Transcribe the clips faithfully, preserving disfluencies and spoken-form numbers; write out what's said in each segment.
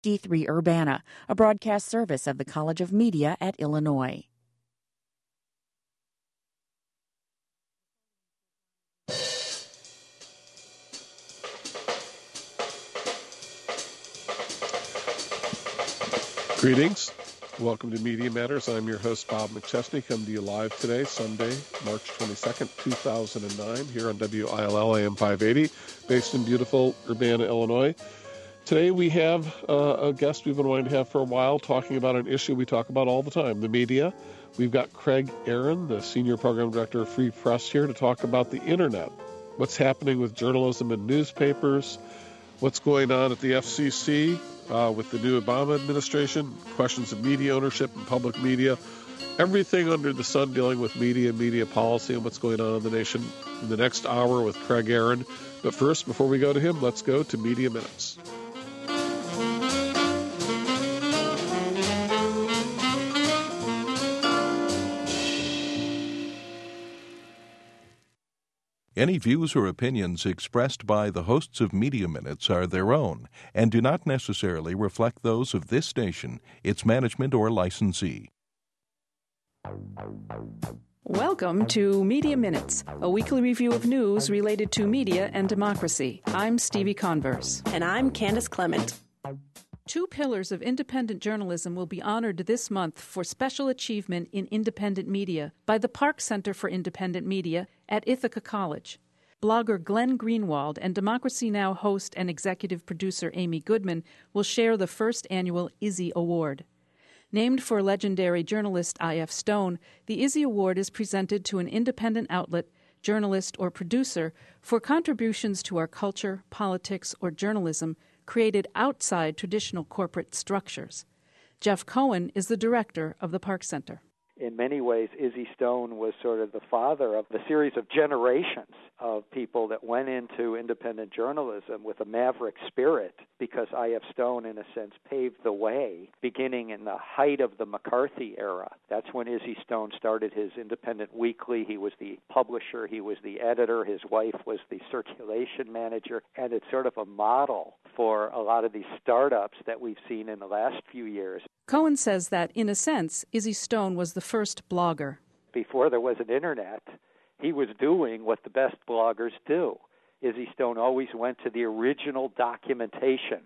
D three Urbana, a broadcast service of the College of Media at Illinois. Greetings. Welcome to Media Matters. I'm your host, Bob McChesney, coming to you live today, Sunday, March twenty-second, two thousand nine, here on W I L L A M five eighty, based in beautiful Urbana, Illinois. Today we have uh, a guest we've been wanting to have for a while, talking about an issue we talk about all the time, the media. We've got Craig Aaron, the Senior Program Director of Free Press, here to talk about the Internet, what's happening with journalism and newspapers, what's going on at the F C C uh, with the new Obama administration, questions of media ownership and public media, everything under the sun dealing with media and media policy and what's going on in the nation in the next hour with Craig Aaron. But first, before we go to him, let's go to Media Minutes. Any views or opinions expressed by the hosts of Media Minutes are their own and do not necessarily reflect those of this station, its management, or licensee. Welcome to Media Minutes, a weekly review of news related to media and democracy. I'm Stevie Converse. And I'm Candace Clement. Two pillars of independent journalism will be honored this month for special achievement in independent media by the Park Center for Independent Media at Ithaca College. Blogger Glenn Greenwald and Democracy Now! Host and executive producer Amy Goodman will share the first annual Izzy Award. Named for legendary journalist I F Stone, the Izzy Award is presented to an independent outlet, journalist, or producer for contributions to our culture, politics, or journalism created outside traditional corporate structures. Jeff Cohen is the director of the Park Center. In many ways, Izzy Stone was sort of the father of the series of generations of people that went into independent journalism with a maverick spirit, because I F Stone, in a sense, paved the way, beginning in the height of the McCarthy era. That's when Izzy Stone started his independent weekly. He was the publisher. He was the editor. His wife was the circulation manager. And it's sort of a model for a lot of these startups that we've seen in the last few years. Cohen says that, in a sense, Izzy Stone was the first blogger. Before there was an internet, he was doing what the best bloggers do. Izzy Stone always went to the original documentation,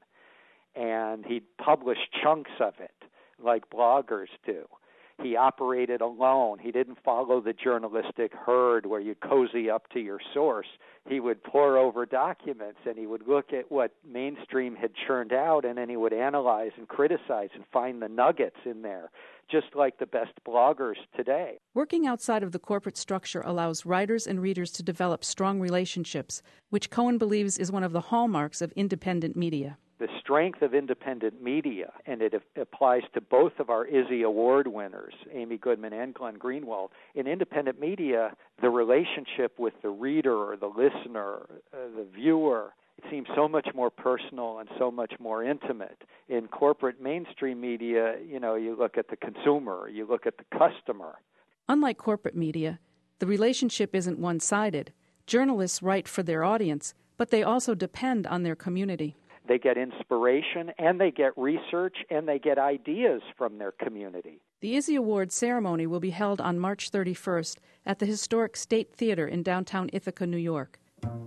and he'd publish chunks of it like bloggers do. He operated alone. He didn't follow the journalistic herd where you cozy up to your source. He would pore over documents, and he would look at what mainstream had churned out, and then he would analyze and criticize and find the nuggets in there, just like the best bloggers today. Working outside of the corporate structure allows writers and readers to develop strong relationships, which Cohen believes is one of the hallmarks of independent media. The strength of independent media, and it applies to both of our Izzy Award winners, Amy Goodman and Glenn Greenwald. In independent media, the relationship with the reader or the listener, uh, the viewer, it seems so much more personal and so much more intimate. In corporate mainstream media, you know, you look at the consumer, you look at the customer. Unlike corporate media, the relationship isn't one-sided. Journalists write for their audience, but they also depend on their community. They get inspiration, and they get research, and they get ideas from their community. The Izzy Award ceremony will be held on March thirty-first at the historic State Theater in downtown Ithaca, New York.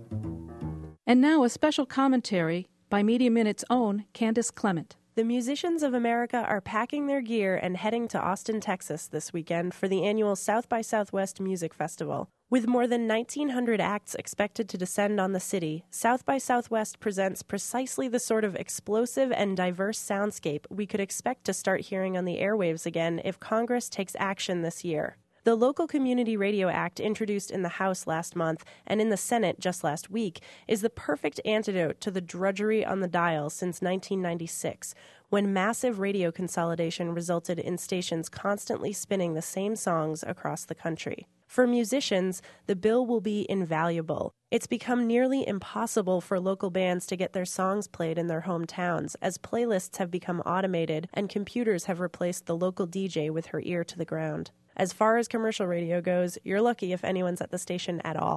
And now a special commentary by Media Minute's own Candace Clement. The musicians of America are packing their gear and heading to Austin, Texas this weekend for the annual South by Southwest Music Festival. With more than nineteen hundred acts expected to descend on the city, South by Southwest presents precisely the sort of explosive and diverse soundscape we could expect to start hearing on the airwaves again if Congress takes action this year. The Local Community Radio Act, introduced in the House last month and in the Senate just last week, is the perfect antidote to the drudgery on the dial since nineteen ninety-six, when massive radio consolidation resulted in stations constantly spinning the same songs across the country. For musicians, the bill will be invaluable. It's become nearly impossible for local bands to get their songs played in their hometowns, as playlists have become automated and computers have replaced the local D J with her ear to the ground. As far as commercial radio goes, you're lucky if anyone's at the station at all.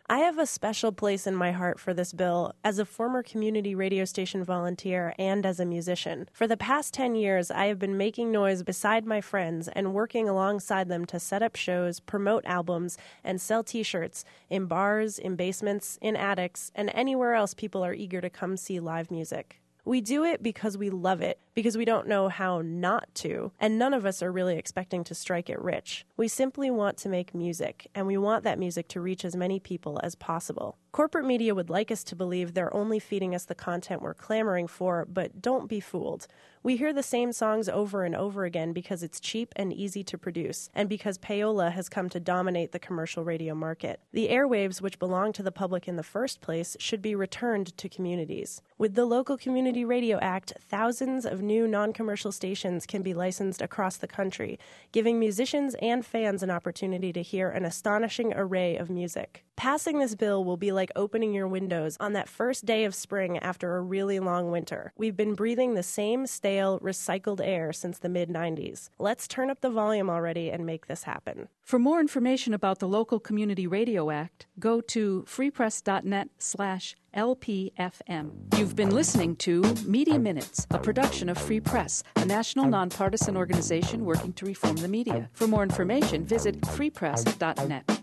I have a special place in my heart for this bill as a former community radio station volunteer and as a musician. For the past ten years, I have been making noise beside my friends and working alongside them to set up shows, promote albums, and sell t-shirts in bars, in basements, in attics, and anywhere else people are eager to come see live music. We do it because we love it, because we don't know how not to, and none of us are really expecting to strike it rich. We simply want to make music, and we want that music to reach as many people as possible. Corporate media would like us to believe they're only feeding us the content we're clamoring for, but don't be fooled. We hear the same songs over and over again because it's cheap and easy to produce, and because payola has come to dominate the commercial radio market. The airwaves, which belong to the public in the first place, should be returned to communities. With the Local Community Radio Act, thousands of new non-commercial stations can be licensed across the country, giving musicians and fans an opportunity to hear an astonishing array of music. Passing this bill will be like opening your windows on that first day of spring after a really long winter. We've been breathing the same stale, recycled air since the mid nineties. Let's turn up the volume already and make this happen. For more information about the Local Community Radio Act, go to freepress.net slash LPFM. You've been listening to Media Minutes, a production of Free Press, a national nonpartisan organization working to reform the media. For more information, visit free press dot net.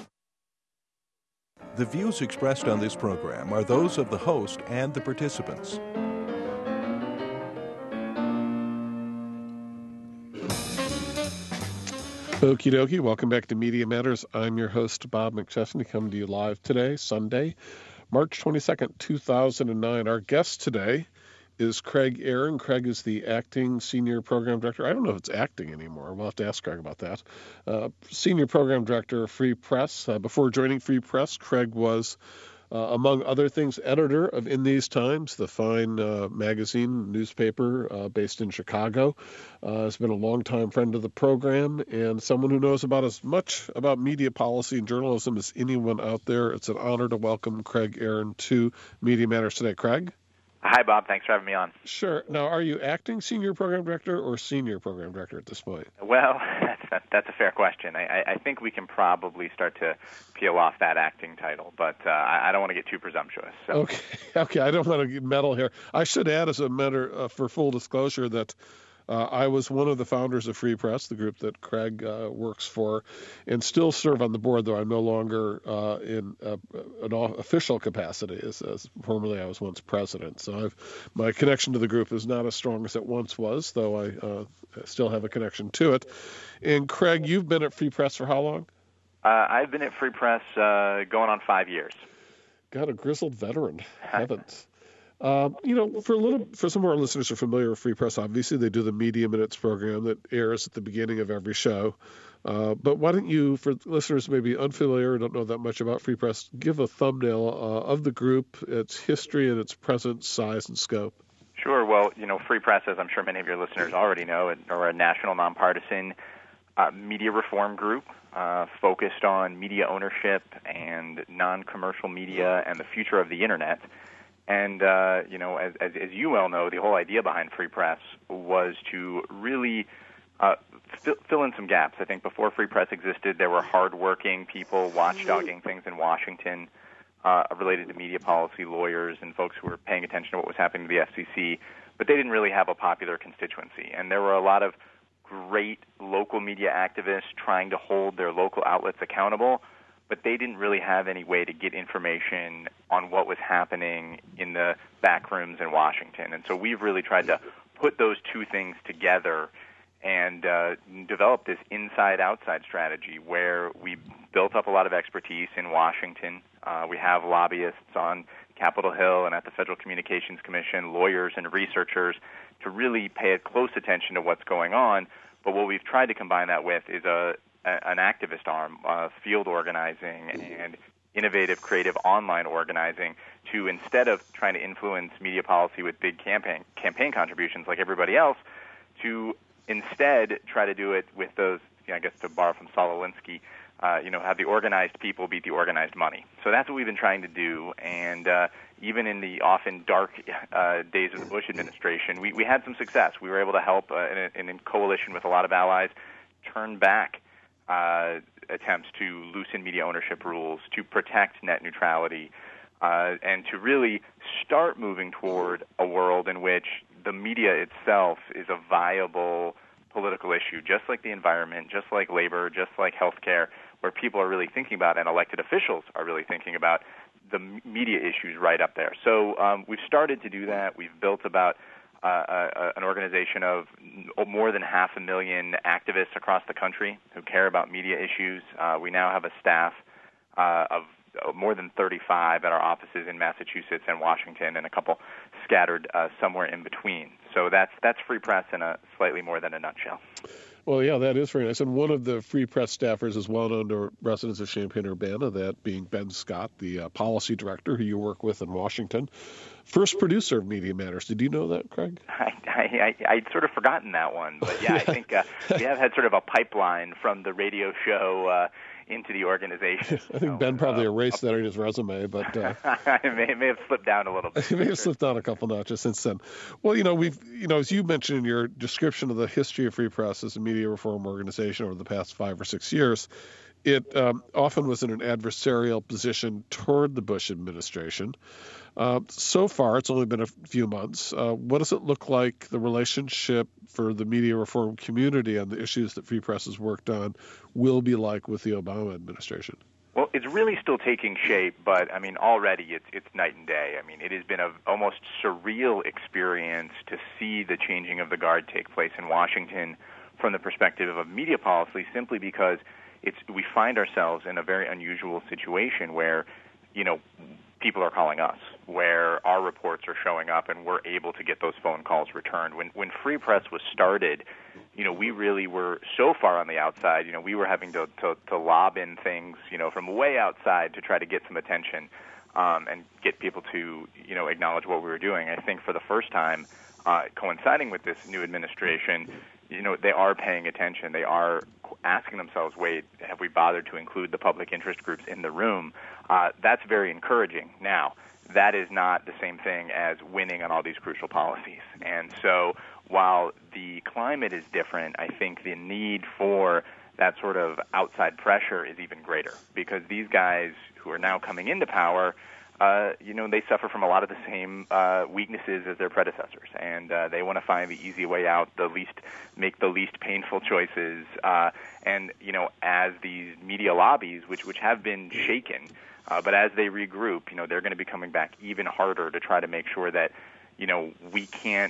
The views expressed on this program are those of the host and the participants. Okie dokie, welcome back to Media Matters. I'm your host, Bob McChesney, coming to you live today, Sunday, March twenty-second, two thousand nine. Our guest today is Craig Aaron. Craig is the acting senior program director. I don't know if it's acting anymore. We'll have to ask Craig about that. Uh, senior program director of Free Press. Uh, before joining Free Press, Craig was, uh, among other things, editor of In These Times, the fine uh, magazine, newspaper uh, based in Chicago. Uh, has been a longtime friend of the program and someone who knows about as much about media policy and journalism as anyone out there. It's an honor to welcome Craig Aaron to Media Matters today. Craig? Hi, Bob. Thanks for having me on. Sure. Now, are you acting senior program director or senior program director at this point? Well, that's, that's a fair question. I, I think we can probably start to peel off that acting title, but uh, I don't want to get too presumptuous. So. Okay. Okay. I don't want to meddle here. I should add, as a matter uh, for full disclosure, that Uh, I was one of the founders of Free Press, the group that Craig uh, works for, and still serve on the board, though I'm no longer uh, in uh, an official capacity. As, as formerly, I was once president. So I've, my connection to the group is not as strong as it once was, though I uh, still have a connection to it. And Craig, you've been at Free Press for how long? Uh, I've been at Free Press uh, going on five years. God, a grizzled veteran. Heavens. Um, you know, for a little, for some of our listeners who are familiar with Free Press, obviously they do the Media Minutes program that airs at the beginning of every show. Uh, but why don't you, for listeners maybe unfamiliar or don't know that much about Free Press, give a thumbnail uh, of the group, its history, and its present size and scope? Sure. Well, you know, Free Press, as I'm sure many of your listeners already know, are a national nonpartisan uh, media reform group uh, focused on media ownership and non-commercial media and the future of the Internet. And, uh, you know, as, as, as you well know, the whole idea behind Free Press was to really uh, fill, fill in some gaps. I think before Free Press existed, there were hardworking people watchdogging things in Washington uh, related to media policy, lawyers, and folks who were paying attention to what was happening to the F C C, but they didn't really have a popular constituency. And there were a lot of great local media activists trying to hold their local outlets accountable, but they didn't really have any way to get information on what was happening in the back rooms in Washington. And so we've really tried to put those two things together and uh, develop this inside-outside strategy where we built up a lot of expertise in Washington. Uh, we have lobbyists on Capitol Hill and at the Federal Communications Commission, lawyers and researchers to really pay a close attention to what's going on. But what we've tried to combine that with is a an activist arm, uh, field organizing, and innovative, creative online organizing to, instead of trying to influence media policy with big campaign campaign contributions like everybody else, to instead try to do it with those, you know, I guess to borrow from Saul Alinsky, uh, you know, have the organized people beat the organized money. So that's what we've been trying to do. And uh, even in the often dark uh, days of the Bush administration, we, we had some success. We were able to help, uh, in, in coalition with a lot of allies, turn back Uh, attempts to loosen media ownership rules, to protect net neutrality, uh, and to really start moving toward a world in which the media itself is a viable political issue, just like the environment, just like labor, just like healthcare, where people are really thinking about, and elected officials are really thinking about, the media issues right up there. So um, we've started to do that. We've built about uh, uh, an organization of more than half a million activists across the country who care about media issues. Uh, we now have a staff uh, of more than thirty-five at our offices in Massachusetts and Washington, and a couple scattered uh, somewhere in between. So that's that's Free Press in a slightly more than a nutshell. Well, yeah, that is very nice. And one of the Free Press staffers is well known to residents of Champaign-Urbana, that being Ben Scott, the uh, policy director who you work with in Washington. First producer of Media Matters. Did you know that, Craig? I, I, I, I'd sort of forgotten that one. But, yeah, I think uh, we have had sort of a pipeline from the radio show uh, into the organization. I think so, Ben probably uh, erased that in his resume, but uh, it, may, it may have slipped down a little bit. It may have slipped down a couple notches since then. Well, you know, we've, you know, as you mentioned in your description of the history of Free Press as a media reform organization over the past five or six years, it um, often was in an adversarial position toward the Bush administration. Uh, so far, it's only been a few months. Uh, what does it look like the relationship for the media reform community on the issues that Free Press has worked on will be like with the Obama administration? Well, it's really still taking shape, but, I mean, already it's it's night and day. I mean, it has been an almost surreal experience to see the changing of the guard take place in Washington from the perspective of media policy, simply because it's we find ourselves in a very unusual situation where, you know, people are calling us, where our reports are showing up and we're able to get those phone calls returned. When when Free Press was started, you know, we really were so far on the outside. You know, we were having to, to, to lob in things, you know, from way outside to try to get some attention um, and get people to, you know, acknowledge what we were doing. I think for the first time, uh, coinciding with this new administration, you know, they are paying attention. They are asking themselves, wait, have we bothered to include the public interest groups in the room? Uh, that's very encouraging. Now, that is not the same thing as winning on all these crucial policies. And so while the climate is different, I think the need for that sort of outside pressure is even greater, because these guys who are now coming into power, Uh, you know, they suffer from a lot of the same uh, weaknesses as their predecessors, and uh, they want to find the easy way out, the least, make the least painful choices. Uh, and you know, as these media lobbies, which which have been shaken, uh, but as they regroup, you know, they're going to be coming back even harder to try to make sure that, you know, we can't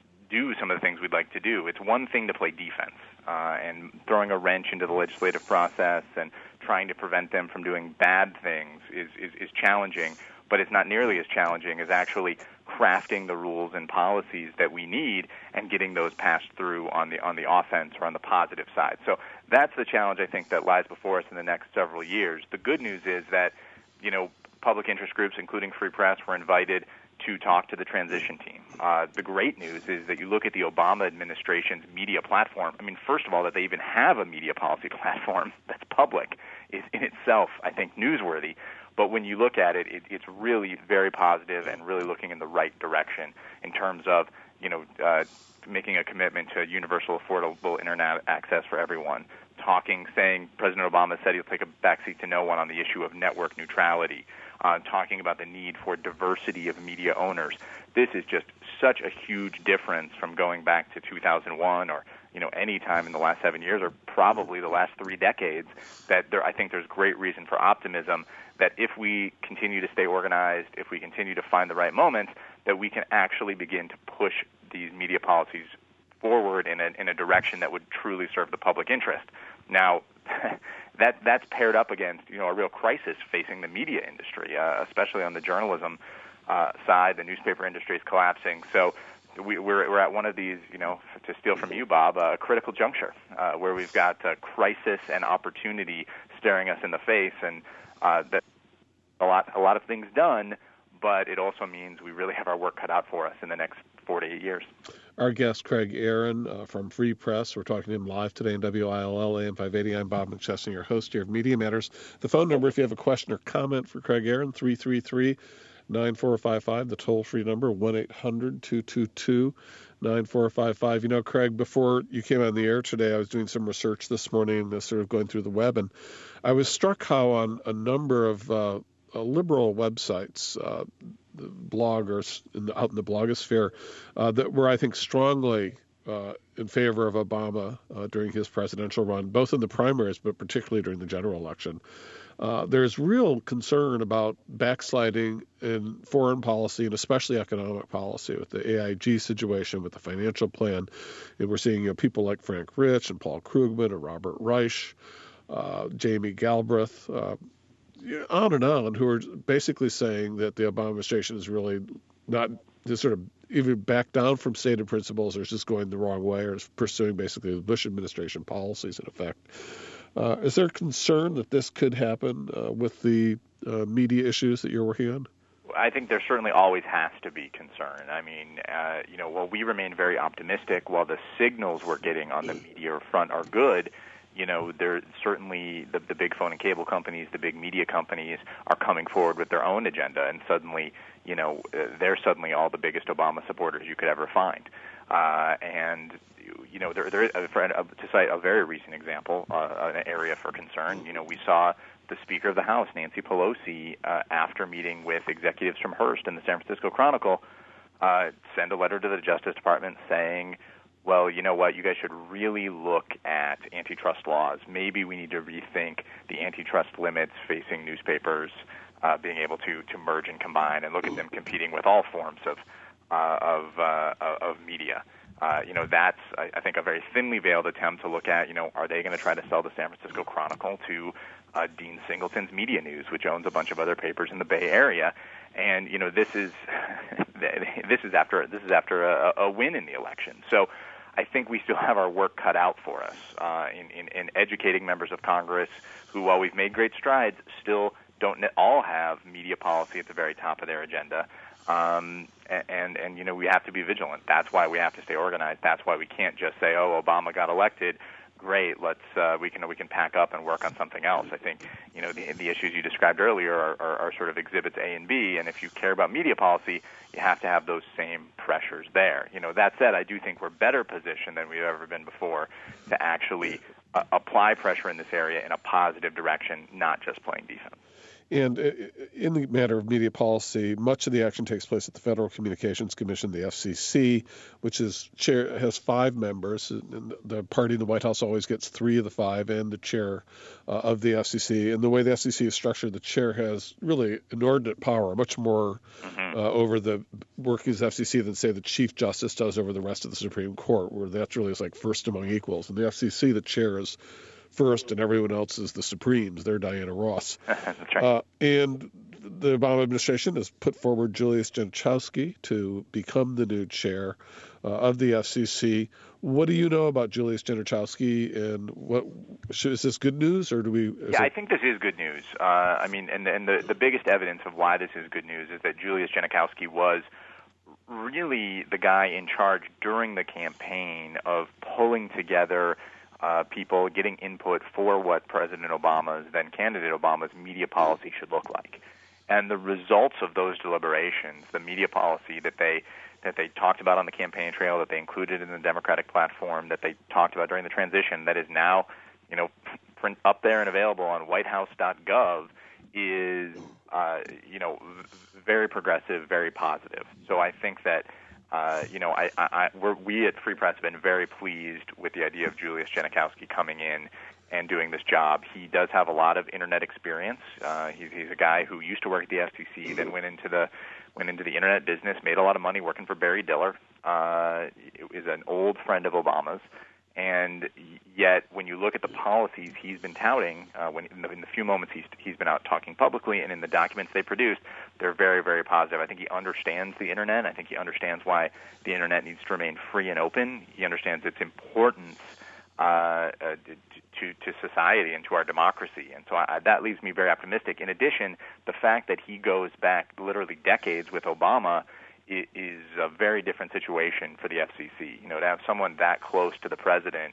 do some of the things we'd like to do. It's one thing to play defense uh, and throwing a wrench into the legislative process and trying to prevent them from doing bad things is, is, is challenging, but it's not nearly as challenging as actually crafting the rules and policies that we need and getting those passed through on the on the offense or on the positive side. So that's the challenge, I think, that lies before us in the next several years. The good news is that, you know, public interest groups, including Free Press, were invited to talk to the transition team. Uh, the great news is that you look at the Obama administration's media platform. I mean, first of all, that they even have a media policy platform that's public is in itself, I think, newsworthy. But when you look at it, it it's really very positive and really looking in the right direction in terms of, you know, uh, making a commitment to universal, affordable internet access for everyone. Talking, saying President Obama said he'll take a backseat to no one on the issue of network neutrality. Uh, talking about the need for diversity of media owners. This is just such a huge difference from going back to two thousand one or, you know, any time in the last seven years or probably the last three decades, that there, I think there's great reason for optimism that if we continue to stay organized, if we continue to find the right moments, that we can actually begin to push these media policies forward in a, in a direction that would truly serve the public interest. Now, that that's paired up against, you know, a real crisis facing the media industry, uh, especially on the journalism uh, side. The newspaper industry is collapsing. So we, we're we're at one of these, you know, to steal from you, Bob, a critical juncture uh, where we've got uh, crisis and opportunity staring us in the face, and uh, that a lot a lot of things done, but it also means we really have our work cut out for us in the next four to eight years. Our guest, Craig Aaron uh, from Free Press. We're talking to him live today on W I L L A M five eighty. I'm Bob McChesney, your host here of Media Matters. The phone number, if you have a question or comment for Craig Aaron, three three three, nine four five five, the toll-free number, one eight hundred two two two nine four five five. You know, Craig, before you came on the air today, I was doing some research this morning, uh, sort of going through the web, and I was struck how on a number of uh, uh, liberal websites, uh, bloggers in the, out in the blogosphere, uh, that were, I think, strongly uh, in favor of Obama uh, during his presidential run, both in the primaries, but particularly during the general election. Uh, there's real concern about backsliding in foreign policy and especially economic policy with the A I G situation, with the financial plan. And we're seeing, you know, people like Frank Rich and Paul Krugman and Robert Reich, uh, Jamie Galbraith, uh, on and on, who are basically saying that the Obama administration is really not just sort of either back down from stated principles or is just going the wrong way or is pursuing basically the Bush administration policies in effect. Uh, is there concern that this could happen uh, with the uh, media issues that you're working on? I think there certainly always has to be concern. I mean, uh, you know, while we remain very optimistic, while the signals we're getting on the media front are good, you know, there certainly the, the big phone and cable companies, the big media companies are coming forward with their own agenda, and suddenly, you know, uh, they're suddenly all the biggest Obama supporters you could ever find. Uh, and you know, there, there is, for, uh, to cite a very recent example, uh, an area for concern. You know, we saw the Speaker of the House, Nancy Pelosi, uh, after meeting with executives from Hearst and the San Francisco Chronicle, uh, send a letter to the Justice Department saying, well, you know what, you guys should really look at antitrust laws. Maybe we need to rethink the antitrust limits facing newspapers uh, being able to, to merge and combine and look at them competing with all forms of, uh, of, uh, of media. Uh, you know, that's, I, I think, a very thinly veiled attempt to look at, you know, are they going to try to sell the San Francisco Chronicle to uh, Dean Singleton's Media News, which owns a bunch of other papers in the Bay Area? And, you know, this is this is after this is after a, a win in the election. So I think we still have our work cut out for us uh, in, in, in educating members of Congress who, while we've made great strides, still don't all have media policy at the very top of their agenda. Um, and, and, you know, we have to be vigilant. That's why we have to stay organized. That's why we can't just say, oh, Obama got elected. Great, let's, uh, we can, we can pack up and work on something else. I think, you know, the, the issues you described earlier are, are, are sort of exhibits A and B. And if you care about media policy, you have to have those same pressures there. You know, that said, I do think we're better positioned than we've ever been before to actually uh, apply pressure in this area in a positive direction, not just playing defense. And in the matter of media policy, much of the action takes place at the Federal Communications Commission, the F C C, which is chair has five members. And the party in the White House always gets three of the five, and the chair uh, of the F C C. And the way the F C C is structured, the chair has really inordinate power, much more mm-hmm. uh, over the workings of the F C C than, say, the Chief Justice does over the rest of the Supreme Court, where that's really is like first among equals. In the F C C, the chair is first, and everyone else is the Supremes. They're Diana Ross. That's right. Uh, and the Obama administration has put forward Julius Genachowski to become the new chair uh, of the F C C. What do you know about Julius Genachowski, and what is this good news, or do we? Yeah, it... I think this is good news. Uh, I mean, and, and the, the biggest evidence of why this is good news is that Julius Genachowski was really the guy in charge during the campaign of pulling together Uh, people getting input for what President Obama's, then candidate Obama's, media policy should look like. And the results of those deliberations, the media policy that they that they talked about on the campaign trail, that they included in the Democratic platform, that they talked about during the transition, that is now, you know, print up there and available on white house dot gov, is, uh, you know, very progressive, very positive. So I think that Uh, you know, I, I, we're, we at Free Press have been very pleased with the idea of Julius Genachowski coming in and doing this job. He does have a lot of internet experience. Uh, he's, he's a guy who used to work at the F C C, then went into the went into the internet business, made a lot of money working for Barry Diller. Uh, is an old friend of Obama's. And yet, when you look at the policies he's been touting, uh, when in the, in the few moments he's he's been out talking publicly, and in the documents they produced, they're very, very positive. I think he understands the internet. I think he understands why the internet needs to remain free and open. He understands its importance uh, uh, to to society and to our democracy. And so I, that leaves me very optimistic. In addition, the fact that he goes back literally decades with Obama is a very different situation for the F C C. You know, to have someone that close to the president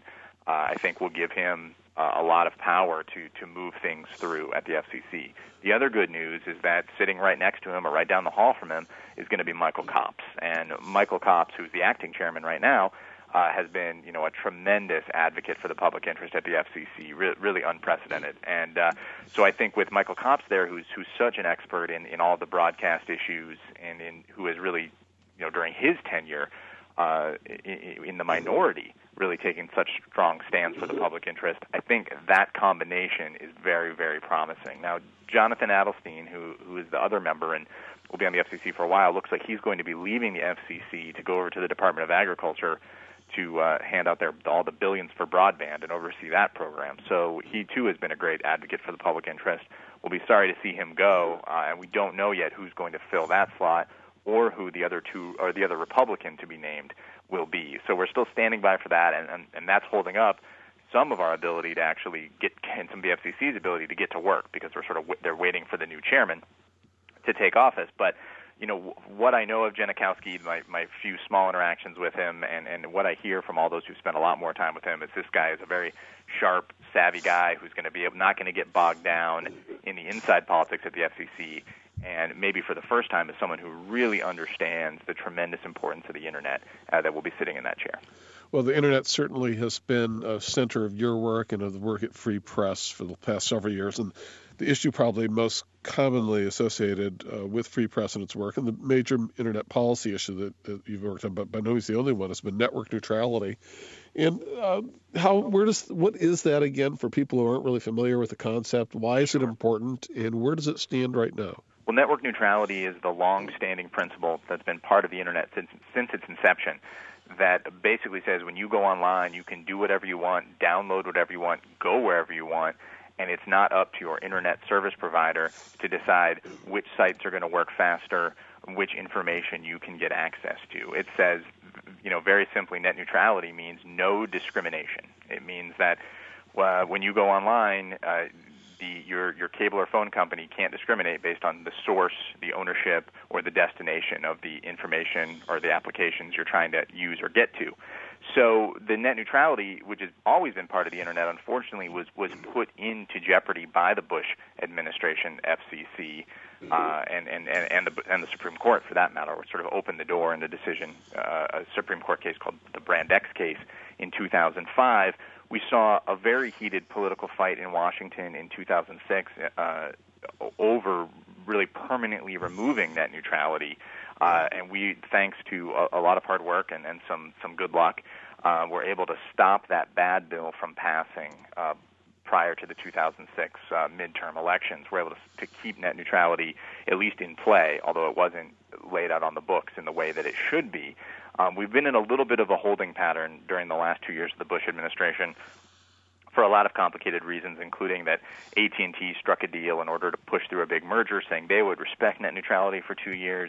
uh, I think will give him uh, a lot of power to, to move things through at the F C C. The other good news is that sitting right next to him or right down the hall from him is going to be Michael Copps. And Michael Copps, who's the acting chairman right now, uh, has been, you know, a tremendous advocate for the public interest at the F C C, re- really unprecedented. And uh, so I think with Michael Copps there, who's who's such an expert in, in all the broadcast issues and in who has really, you know, during his tenure uh, in, in the minority, really taking such strong stands for the public interest, I think that combination is very, very promising. Now, Jonathan Adelstein, who who is the other member and will be on the F C C for a while, looks like he's going to be leaving the F C C to go over to the Department of Agriculture to uh, hand out their all the billions for broadband and oversee that program. So he, too, has been a great advocate for the public interest. We'll be sorry to see him go, uh, and we don't know yet who's going to fill that slot or who the other two or the other Republican to be named will be. So we're still standing by for that, and, and, and that's holding up some of our ability to actually get, and some of the F C C's ability to get to work, because we're sort of they're waiting for the new chairman to take office. But you know, what I know of Janikowski, my, my few small interactions with him, and, and what I hear from all those who spent a lot more time with him, is this guy is a very sharp, savvy guy who's going to be able, not going to get bogged down in the inside politics at the F C C, and maybe for the first time is someone who really understands the tremendous importance of the Internet uh, that will be sitting in that chair. Well, the Internet certainly has been a center of your work and of the work at Free Press for the past several years, and the issue probably most commonly associated uh, with Free Press and its work, and the major Internet policy issue that, that you've worked on, but by no means the only one, has been network neutrality. And uh, how, where does, what is that again for people who aren't really familiar with the concept? Why is it important, and where does it stand right now? Well, network neutrality is the long-standing principle that's been part of the Internet since, since its inception, that basically says when you go online, you can do whatever you want, download whatever you want, go wherever you want, and it's not up to your Internet service provider to decide which sites are going to work faster, which information you can get access to. It says, you know, very simply, net neutrality means no discrimination. It means that uh, when you go online, uh, the, your, your cable or phone company can't discriminate based on the source, the ownership, or the destination of the information or the applications you're trying to use or get to. So the net neutrality, which has always been part of the Internet, unfortunately, was, was put into jeopardy by the Bush administration, F C C, uh, and, and, and, the, and the Supreme Court, for that matter, which sort of opened the door in the decision, uh, a Supreme Court case called the Brand X case in two thousand five. We saw a very heated political fight in Washington in two thousand six uh, over really permanently removing net neutrality. Uh, and we, thanks to a, a lot of hard work and, and some, some good luck, uh, were able to stop that bad bill from passing uh, prior to the two thousand six uh, midterm elections. We're able to, to keep net neutrality at least in play, although it wasn't laid out on the books in the way that it should be. Um, we've been in a little bit of a holding pattern during the last two years of the Bush administration for a lot of complicated reasons, including that A T and T struck a deal in order to push through a big merger, saying they would respect net neutrality for two years.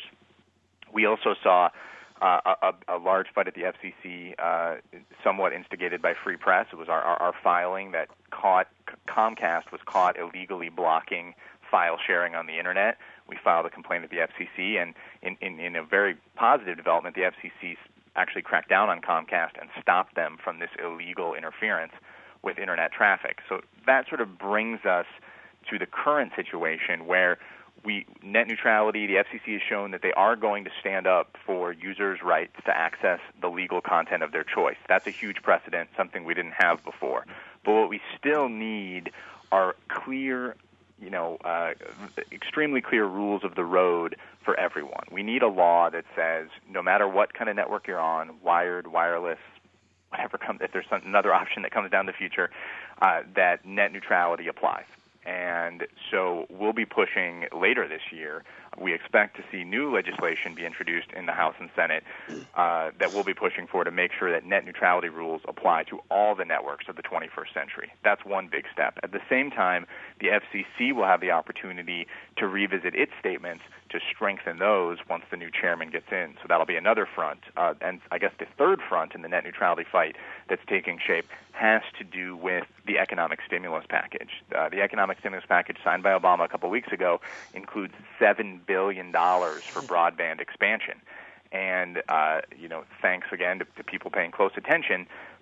We also saw uh, a, a large fight at the F C C, uh, somewhat instigated by Free Press. It was our, our, our filing that caught Comcast was caught illegally blocking file sharing on the Internet. We filed a complaint at the F C C, and in, in, in a very positive development, the F C C actually cracked down on Comcast and stopped them from this illegal interference with Internet traffic. So that sort of brings us to the current situation where we net neutrality, the F C C has shown that they are going to stand up for users' rights to access the legal content of their choice. That's a huge precedent, something we didn't have before. But what we still need are clear, you know, uh, extremely clear rules of the road for everyone. We need a law that says no matter what kind of network you're on, wired, wireless, whatever comes, if there's some, another option that comes down the future, uh, that net neutrality applies. And so we'll be pushing later this year. We expect to see new legislation be introduced in the House and Senate uh, that we'll be pushing for to make sure that net neutrality rules apply to all the networks of the twenty-first century. That's one big step. At the same time, the F C C will have the opportunity to revisit its statements to strengthen those once the new chairman gets in. So that'll be another front. Uh, and I guess the third front in the net neutrality fight that's taking shape has to do with the economic stimulus package. Uh, the economic stimulus package signed by Obama a couple weeks ago includes seven billion dollars for broadband expansion. And, uh, you know, thanks again to, to people paying close attention,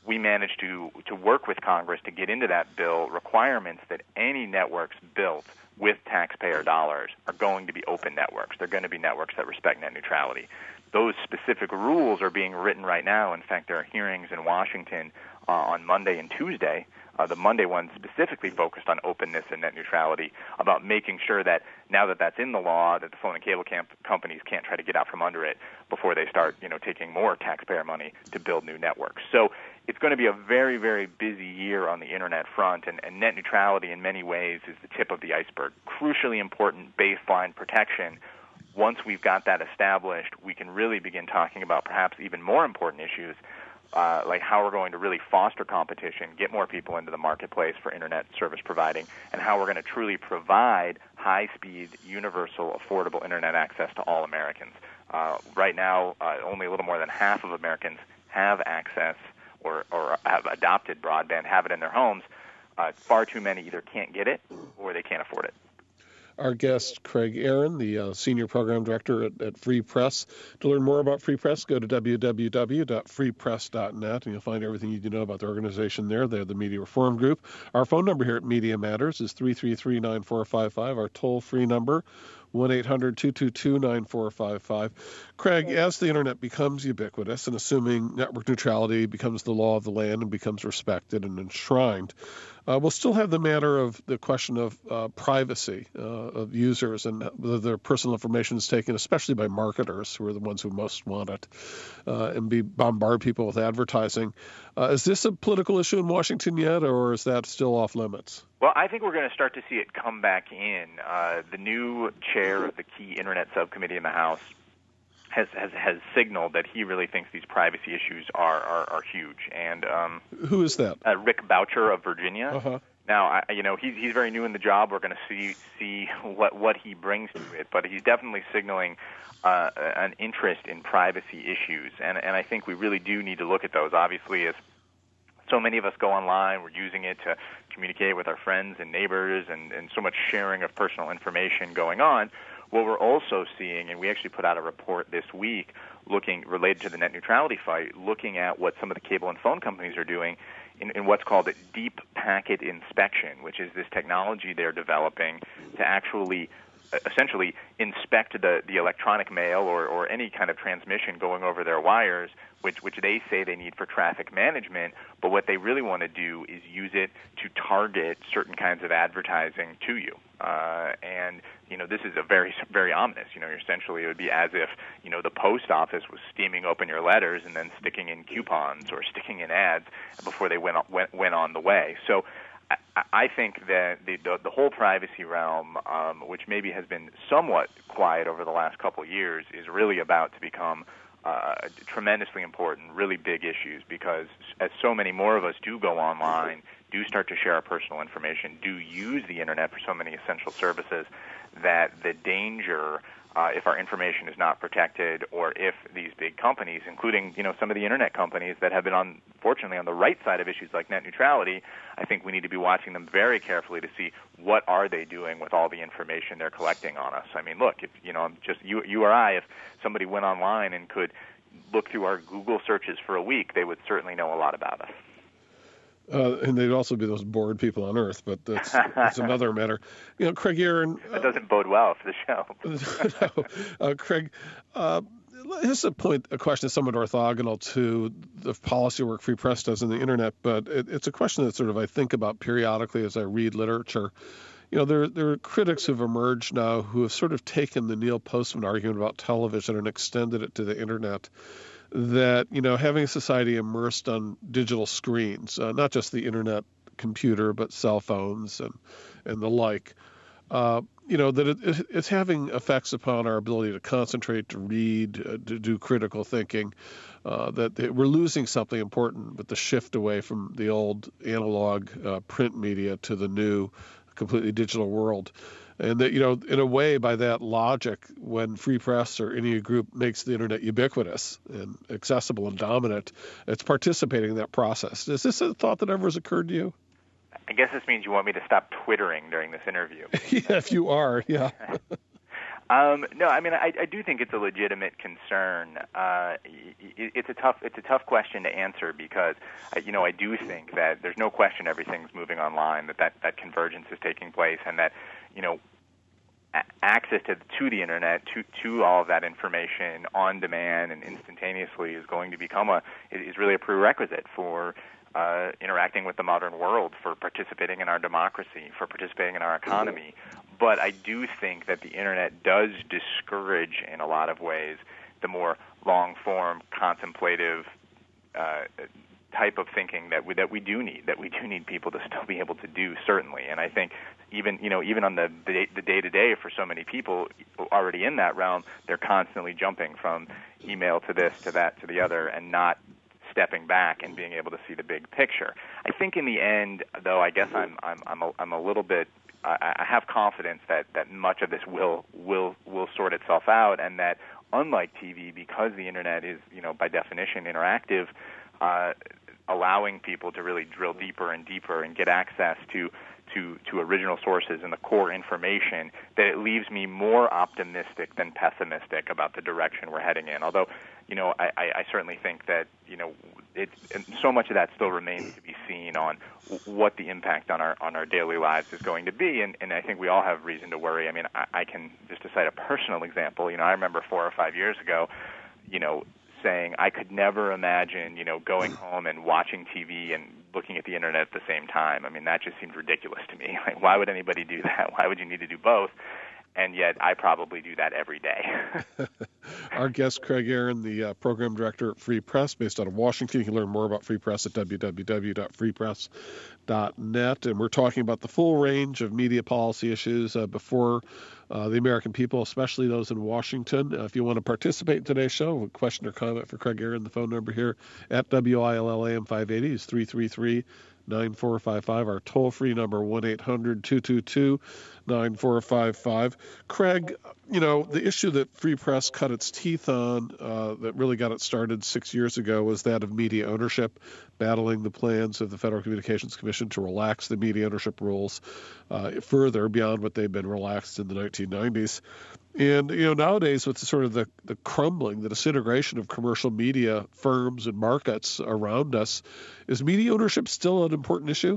we managed to, to work with Congress to get into that bill requirements that any networks built with taxpayer dollars are going to be open networks. They're going to be networks that respect net neutrality. Those specific rules are being written right now. In fact, there are hearings in Washington uh, on Monday and Tuesday. Uh, the Monday one specifically focused on openness and net neutrality, about making sure that now that that's in the law, that the phone and cable camp companies can't try to get out from under it before they start, you know, taking more taxpayer money to build new networks. So it's going to be a very, very busy year on the Internet front, and, and net neutrality in many ways is the tip of the iceberg. Crucially important baseline protection. Once we've got that established, we can really begin talking about perhaps even more important issues, Uh, like how we're going to really foster competition, get more people into the marketplace for Internet service providing, and how we're going to truly provide high-speed, universal, affordable Internet access to all Americans. Uh, right now, uh, only a little more than half of Americans have access or, or have adopted broadband, have it in their homes. Uh, far too many either can't get it or they can't afford it. Our guest, Craig Aaron, the uh, Senior Program Director at, at Free Press. To learn more about Free Press, go to w w w dot free press dot net, and you'll find everything you need to know about the organization there. They're the Media Reform Group. Our phone number here at Media Matters is three three three, nine four five five. Our toll-free number, one eight hundred, two two two, nine four five five. Craig, as the Internet becomes ubiquitous, and assuming network neutrality becomes the law of the land and becomes respected and enshrined, uh, we'll still have the matter of the question of uh, privacy uh, of users and whether their personal information is taken, especially by marketers, who are the ones who most want it, uh, and be bombard people with advertising. Uh, is this a political issue in Washington yet, or is that still off limits? Well, I think we're going to start to see it come back in. Uh, the new chair of the key Internet subcommittee in the House has, has, has signaled that he really thinks these privacy issues are, are, are huge. And um, who is that? Uh, Rick Boucher of Virginia. Uh-huh. Now, I, you know, he's he's very new in the job. We're going to see see what what he brings to it, but he's definitely signaling uh, an interest in privacy issues, and and I think we really do need to look at those. Obviously, as so many of us go online, we're using it to communicate with our friends and neighbors, and, and so much sharing of personal information going on. What we're also seeing, and we actually put out a report this week looking related to the net neutrality fight, looking at what some of the cable and phone companies are doing in, in what's called deep packet inspection, which is this technology they're developing to actually essentially inspect the, the electronic mail or, or any kind of transmission going over their wires, which, which they say they need for traffic management, but what they really want to do is use it to target certain kinds of advertising to you. Uh, and, you know, this is a very, very ominous. You know, essentially it would be as if, you know, the post office was steaming open your letters and then sticking in coupons or sticking in ads before they went, went, went on the way. So I think that the, the, the whole privacy realm, um, which maybe has been somewhat quiet over the last couple of years, is really about to become uh, tremendously important, really big issues, because as so many more of us do go online, do start to share our personal information, do use the Internet for so many essential services, that the danger, uh, if our information is not protected, or if these big companies, including, you know, some of the Internet companies that have been on, fortunately, on the right side of issues like net neutrality, I think we need to be watching them very carefully to see what are they doing with all the information they're collecting on us. I mean, look, if, you know, just you, you or I, if somebody went online and could look through our Google searches for a week, they would certainly know a lot about us. Uh, and they'd also be those bored people on Earth, but that's, that's another matter. You know, Craig Aaron. Uh, that doesn't bode well for the show. no, uh, Craig, uh, here's a point, a question that's somewhat orthogonal to the policy work Free Press does on the Internet, but it, it's a question that sort of I think about periodically as I read literature. You know, there, there are critics who've emerged now who have sort of taken the Neil Postman argument about television and extended it to the Internet. That, you know, having a society immersed on digital screens, uh, not just the Internet computer, but cell phones and, and the like, uh, you know, that it, it's having effects upon our ability to concentrate, to read, uh, to do critical thinking, uh, that, that we're losing something important with the shift away from the old analog uh, print media to the new completely digital world. And that, you know, in a way, by that logic, when Free Press or any group makes the Internet ubiquitous and accessible and dominant, it's participating in that process. Is this a thought that ever has occurred to you? I guess this means you want me to stop twittering during this interview. Yeah, if you are, yeah. Um, no, I mean, I, I do think it's a legitimate concern. Uh, it, it's a tough, it's a tough question to answer because, you know, I do think that there's no question everything's moving online, that that, that convergence is taking place, and that, you know, a- access to to the internet, to to all of that information on demand and instantaneously is going to become a is really a prerequisite for uh, interacting with the modern world, for participating in our democracy, for participating in our economy. But I do think that the internet does discourage, in a lot of ways, the more long-form, contemplative uh, type of thinking that we, that we do need, that we do need people to still be able to do, certainly. And I think even you know even on the the day-to-day for so many people already in that realm, they're constantly jumping from email to this, to that, to the other, and not stepping back and being able to see the big picture. I think in the end, though, I guess I'm I'm I'm a, I'm a little bit. I have confidence that, that much of this will will will sort itself out, and that unlike T V, because the internet is, you know, by definition interactive, uh, allowing people to really drill deeper and deeper and get access to to to original sources and the core information, that it leaves me more optimistic than pessimistic about the direction we're heading in. Although, you know, I, I certainly think that, you know, it, so much of that still remains to be seen on what the impact on our on our daily lives is going to be, and, and I think we all have reason to worry. I mean, I, I can, just to cite a personal example, you know, I remember four or five years ago, you know, saying I could never imagine, you know, going home and watching T V and looking at the internet at the same time. I mean, that just seemed ridiculous to me. Like, why would anybody do that? Why would you need to do both? And yet I probably do that every day. Our guest, Craig Aaron, the uh, program director at Free Press, based out of Washington. You can learn more about Free Press at w w w dot free press dot net. And we're talking about the full range of media policy issues uh, before uh, the American people, especially those in Washington. Uh, if you want to participate in today's show, a question or comment for Craig Aaron, the phone number here at W I L L A M five eighty is three three three, nine four five five. Our toll-free number, one eight hundred two two two nine four five five. Craig, you know, the issue that Free Press cut its teeth on, uh, that really got it started six years ago, was that of media ownership, battling the plans of the Federal Communications Commission to relax the media ownership rules uh, further beyond what they've been relaxed in the nineteen nineties. And, you know, nowadays with the sort of the, the crumbling, the disintegration of commercial media firms and markets around us, is media ownership still an important issue?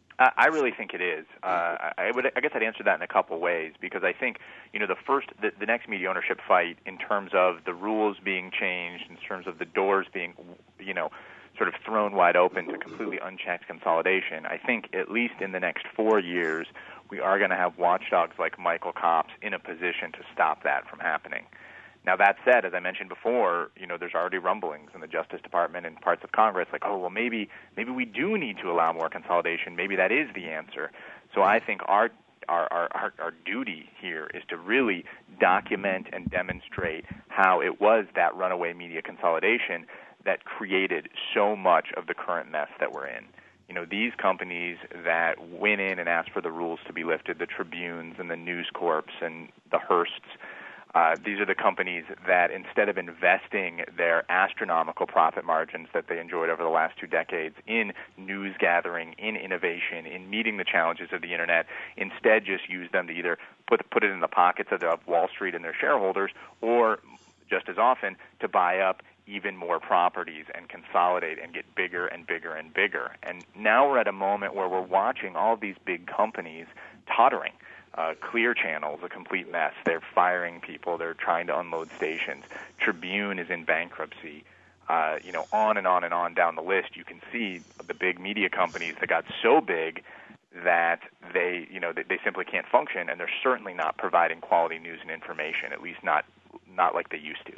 I really think it is. Uh, I would, I guess I'd answer that in a couple ways, because I think, you know, the first, the, the next media ownership fight, in terms of the rules being changed, in terms of the doors being, you know, sort of thrown wide open to completely unchecked consolidation, I think at least in the next four years, we are going to have watchdogs like Michael Copps in a position to stop that from happening. Now, that said, as I mentioned before, you know, there's already rumblings in the Justice Department and parts of Congress like, oh, well, maybe maybe we do need to allow more consolidation. Maybe that is the answer. So I think our our, our, our duty here is to really document and demonstrate how it was that runaway media consolidation that created so much of the current mess that we're in. You know, these companies that went in and asked for the rules to be lifted, the Tribunes and the News Corps and the Hearsts, Uh, these are the companies that, instead of investing their astronomical profit margins that they enjoyed over the last two decades in news gathering, in innovation, in meeting the challenges of the internet, instead just use them to either put put it in the pockets of, the, of Wall Street and their shareholders, or just as often to buy up even more properties and consolidate and get bigger and bigger and bigger. And now we're at a moment where we're watching all these big companies tottering. Uh, Clear Channel's a complete mess. They're firing people. They're trying to unload stations. Tribune is in bankruptcy. Uh, you know, on and on and on down the list, you can see the big media companies that got so big that they, you know, they, they simply can't function, and they're certainly not providing quality news and information, at least not not like they used to.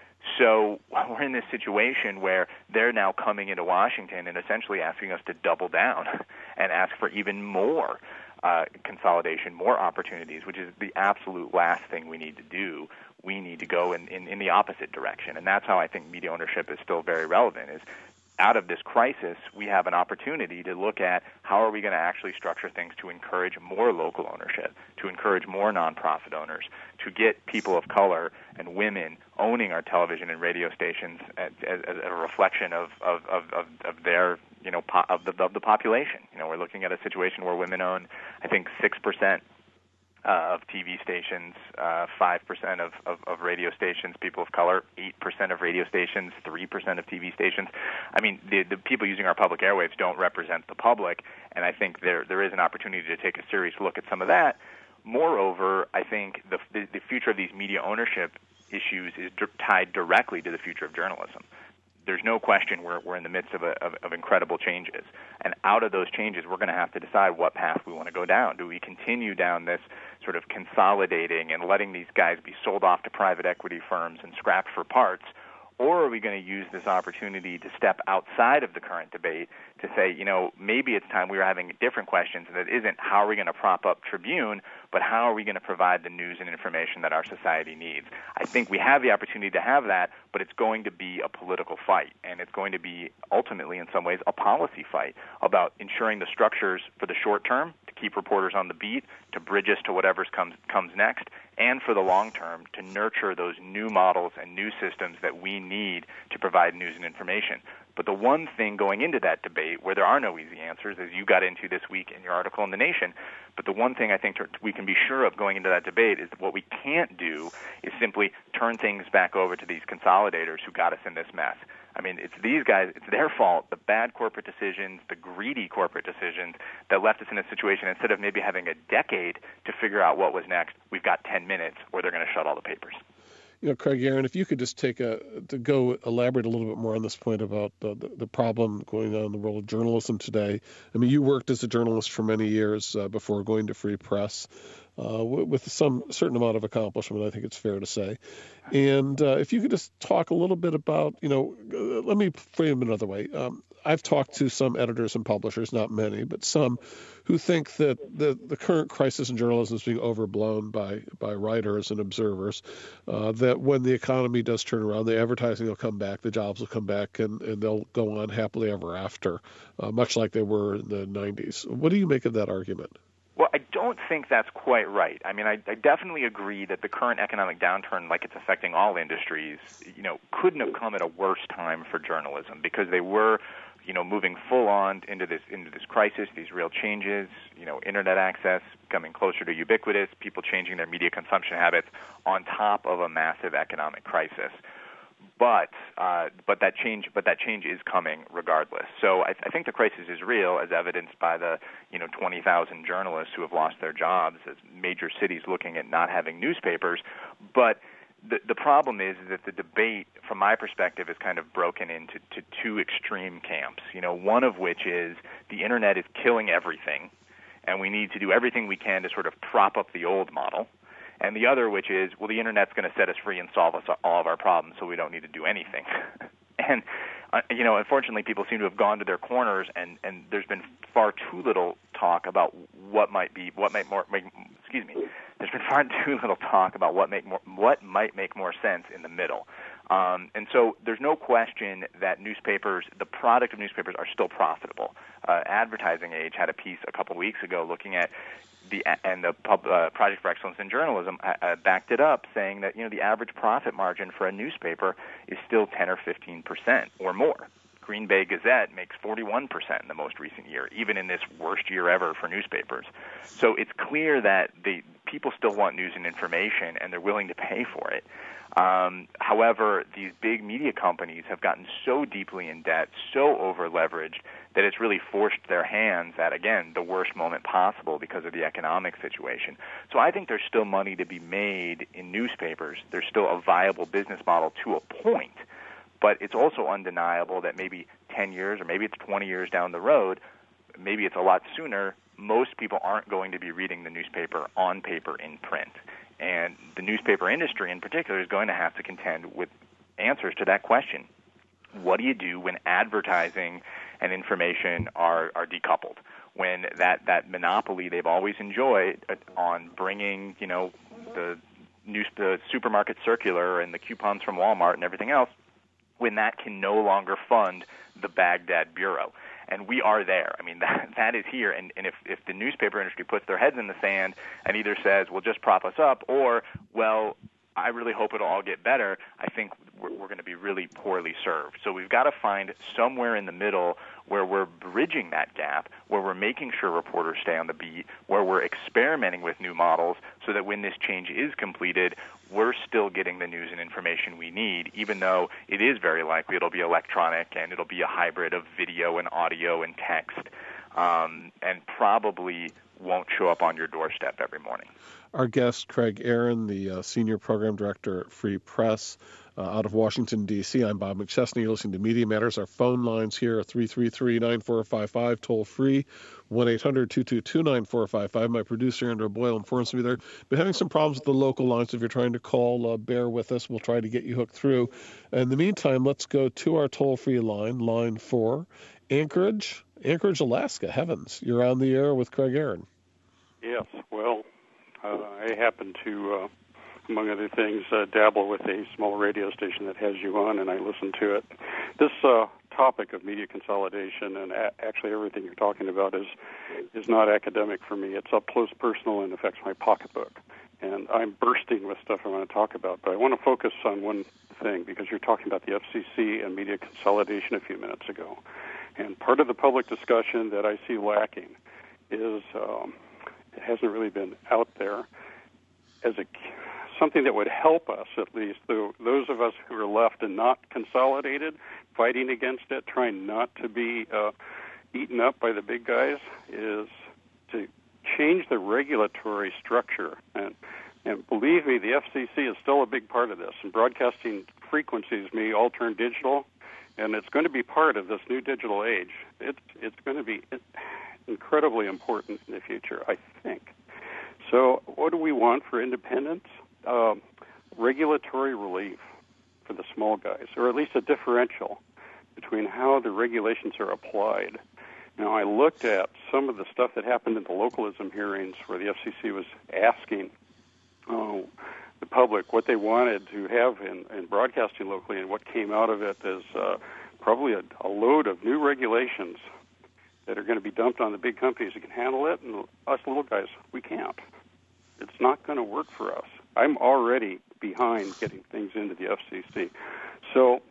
So we're in this situation where they're now coming into Washington and essentially asking us to double down and ask for even more uh, consolidation, more opportunities, which is the absolute last thing we need to do. We need to go in, in, in the opposite direction. And that's how I think media ownership is still very relevant, is out of this crisis, we have an opportunity to look at how are we going to actually structure things to encourage more local ownership, to encourage more nonprofit owners, to get people of color and women owning our television and radio stations as, as, as a reflection of, of, of, of their, you know, po- of the, of the population. You know, we're looking at a situation where women own, I think, six percent uh, of T V stations, uh, five percent of, of, of radio stations, people of color, eight percent of radio stations, three percent of T V stations. I mean, the, the people using our public airwaves don't represent the public, and I think there there is an opportunity to take a serious look at some of that. Moreover, I think the, the, the future of these media ownership issues is d- tied directly to the future of journalism. There's no question we're, we're in the midst of, a, of, of incredible changes. And out of those changes, we're going to have to decide what path we want to go down. Do we continue down this sort of consolidating and letting these guys be sold off to private equity firms and scrapped for parts? Or are we going to use this opportunity to step outside of the current debate to say, you know, maybe it's time we were having different questions, and it isn't how are we going to prop up Tribune, but how are we going to provide the news and information that our society needs? I think we have the opportunity to have that, but it's going to be a political fight, and it's going to be ultimately, in some ways, a policy fight about ensuring the structures for the short term to keep reporters on the beat, to bridge us to whatever comes comes next, and for the long term to nurture those new models and new systems that we need to provide news and information. But the one thing going into that debate, where there are no easy answers, as you got into this week in your article in The Nation, but the one thing I think we can be sure of going into that debate is that what we can't do is simply turn things back over to these consolidators who got us in this mess. I mean, it's these guys, it's their fault, the bad corporate decisions, the greedy corporate decisions that left us in a situation. Instead of maybe having a decade to figure out what was next, we've got ten minutes or they're going to shut all the papers. You know, Craig Aaron, if you could just take a to go elaborate a little bit more on this point about the, the, the problem going on in the world of journalism today. I mean, you worked as a journalist for many years uh, before going to Free Press, uh, with some certain amount of accomplishment, I think it's fair to say. And uh, if you could just talk a little bit about, you know, uh, let me frame it another way. Um, I've talked to some editors and publishers, not many, but some, who think that the, the current crisis in journalism is being overblown by, by writers and observers, uh, that when the economy does turn around, the advertising will come back, the jobs will come back, and, and they'll go on happily ever after, uh, much like they were in the nineties. What do you make of that argument? Well, I don't think that's quite right. I mean, I, I definitely agree that the current economic downturn, like it's affecting all industries, you know, couldn't have come at a worse time for journalism because they were, you know, moving full on into this into this crisis, these real changes, you know, internet access becoming closer to ubiquitous, people changing their media consumption habits on top of a massive economic crisis. But uh, but that change but that change is coming regardless. So I, I think the crisis is real, as evidenced by the you know twenty thousand journalists who have lost their jobs, as major cities looking at not having newspapers. But the the problem is that the debate, from my perspective, is kind of broken into to two extreme camps. You know, one of which is the internet is killing everything, and we need to do everything we can to sort of prop up the old model. And the other, which is, well, the internet's going to set us free and solve us all of our problems, so we don't need to do anything. and, uh, you know, unfortunately, people seem to have gone to their corners, and, and there's been far too little talk about what might be, what might more, make, excuse me, there's been far too little talk about what make more, what might make more sense in the middle. Um, and so there's no question that newspapers, the product of newspapers, are still profitable. Uh, Advertising Age had a piece a couple weeks ago looking at the and the Pub, uh, Project for Excellence in Journalism uh, backed it up, saying that you know the average profit margin for a newspaper is still ten or fifteen percent or more. Green Bay Gazette makes forty-one percent in the most recent year, even in this worst year ever for newspapers. So it's clear that the people still want news and information, and they're willing to pay for it. Um, however, these big media companies have gotten so deeply in debt, so over-leveraged, that it's really forced their hands at, again, the worst moment possible because of the economic situation. So I think there's still money to be made in newspapers. There's still a viable business model to a point, but it's also undeniable that maybe ten years or maybe it's twenty years down the road, maybe it's a lot sooner, most people aren't going to be reading the newspaper on paper in print. And the newspaper industry in particular is going to have to contend with answers to that question. What do you do when advertising and information are, are decoupled? When that, that monopoly they've always enjoyed on bringing, you know, the, news, the supermarket circular and the coupons from Walmart and everything else, when that can no longer fund the Baghdad Bureau. And we are there. I mean, that that is here. And, and if, if the newspaper industry puts their heads in the sand and either says, well, just prop us up, or, well, I really hope it'll all get better, I think we're, we're going to be really poorly served. So we've got to find somewhere in the middle where we're bridging that gap, where we're making sure reporters stay on the beat, where we're experimenting with new models so that when this change is completed, we're still getting the news and information we need, even though it is very likely it'll be electronic and it'll be a hybrid of video and audio and text, um, and probably won't show up on your doorstep every morning. Our guest, Craig Aaron, the uh, Senior Program Director at Free Press uh, out of Washington, D C I'm Bob McChesney. You're listening to Media Matters. Our phone lines here are three three three, nine four five five, toll free, one eight hundred, two two two, nine four five five. My producer, Andrew Boyle, informs me they're been having some problems with the local lines. If you're trying to call, uh, bear with us. We'll try to get you hooked through. In the meantime, let's go to our toll-free line, line four, Anchorage, Anchorage, Alaska. Heavens, you're on the air with Craig Aaron. Yes, well, uh, I happen to, uh, among other things, uh, dabble with a small radio station that has you on, and I listen to it. This uh, topic of media consolidation and a- actually everything you're talking about is is not academic for me. It's up close personal and affects my pocketbook. And I'm bursting with stuff I want to talk about, but I want to focus on one thing because you're talking about the F C C and media consolidation a few minutes ago. And part of the public discussion that I see lacking is... Um, it hasn't really been out there as a something that would help us, at least, though, those of us who are left and not consolidated, fighting against it, trying not to be uh, eaten up by the big guys, is to change the regulatory structure. And, and believe me, the F C C is still a big part of this. And broadcasting frequencies may all turn digital, and it's going to be part of this new digital age. It's, it's going to be... It, incredibly important in the future, I think. So what do we want for independence? Um, regulatory relief for the small guys, or at least a differential between how the regulations are applied. Now, I looked at some of the stuff that happened in the localism hearings where the F C C was asking uh, the public what they wanted to have in, in broadcasting locally, and what came out of it is uh, probably a, a load of new regulations that are going to be dumped on the big companies that can handle it, and us little guys, we can't. It's not going to work for us. I'm already behind getting things into the F C C. So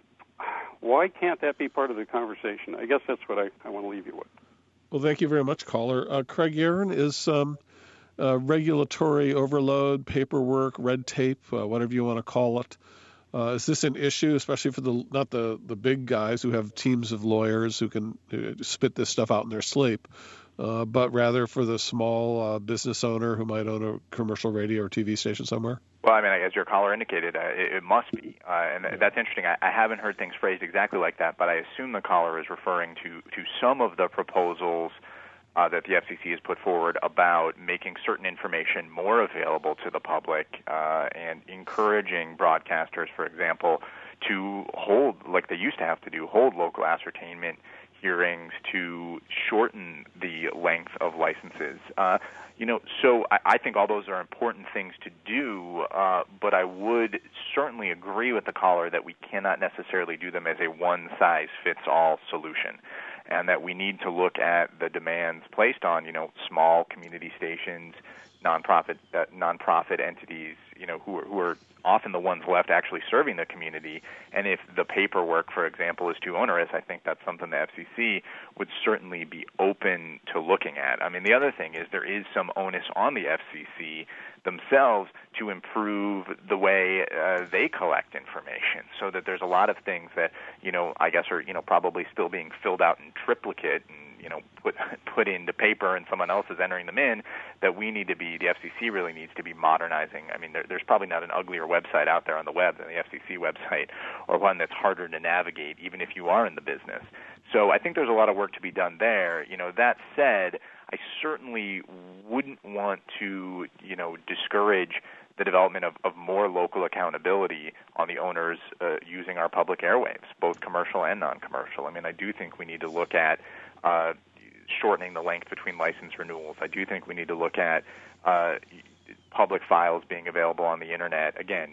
why can't that be part of the conversation? I guess that's what I, I want to leave you with. Well, thank you very much, caller. Uh, Craig Aaron, is um, uh, regulatory overload, paperwork, red tape, uh, whatever you want to call it, Uh, is this an issue, especially for the not the, the big guys who have teams of lawyers who can uh, spit this stuff out in their sleep, uh, but rather for the small uh, business owner who might own a commercial radio or T V station somewhere? Well, I mean, as your caller indicated, uh, it, it must be, uh, and yeah. That's interesting. I, I haven't heard things phrased exactly like that, but I assume the caller is referring to, to some of the proposals Uh, that the F C C has put forward about making certain information more available to the public uh, and encouraging broadcasters, for example, to hold, like they used to have to do, hold local ascertainment hearings to shorten the length of licenses. Uh, you know, so I, I think all those are important things to do, uh, but I would certainly agree with the caller that we cannot necessarily do them as a one-size-fits-all solution, and that we need to look at the demands placed on, you know, small community stations, nonprofit uh, nonprofit entities, you know, who are, who are often the ones left actually serving the community. And if the paperwork, for example, is too onerous, I think that's something the F C C would certainly be open to looking at. I mean, the other thing is there is some onus on the F C C themselves to improve the way uh, they collect information, so that there's a lot of things that, you know, I guess are, you know, probably still being filled out in triplicate and, you know, put put into paper and someone else is entering them in, that we need to be, the F C C really needs to be modernizing. I mean, there, there's probably not an uglier website out there on the web than the F C C website, or one that's harder to navigate, even if you are in the business. So I think there's a lot of work to be done there. You know, that said, I certainly wouldn't want to, you know, discourage the development of, of more local accountability on the owners uh, using our public airwaves, both commercial and non-commercial. I mean, I do think we need to look at uh, shortening the length between license renewals. I do think we need to look at uh, public files being available on the Internet. Again,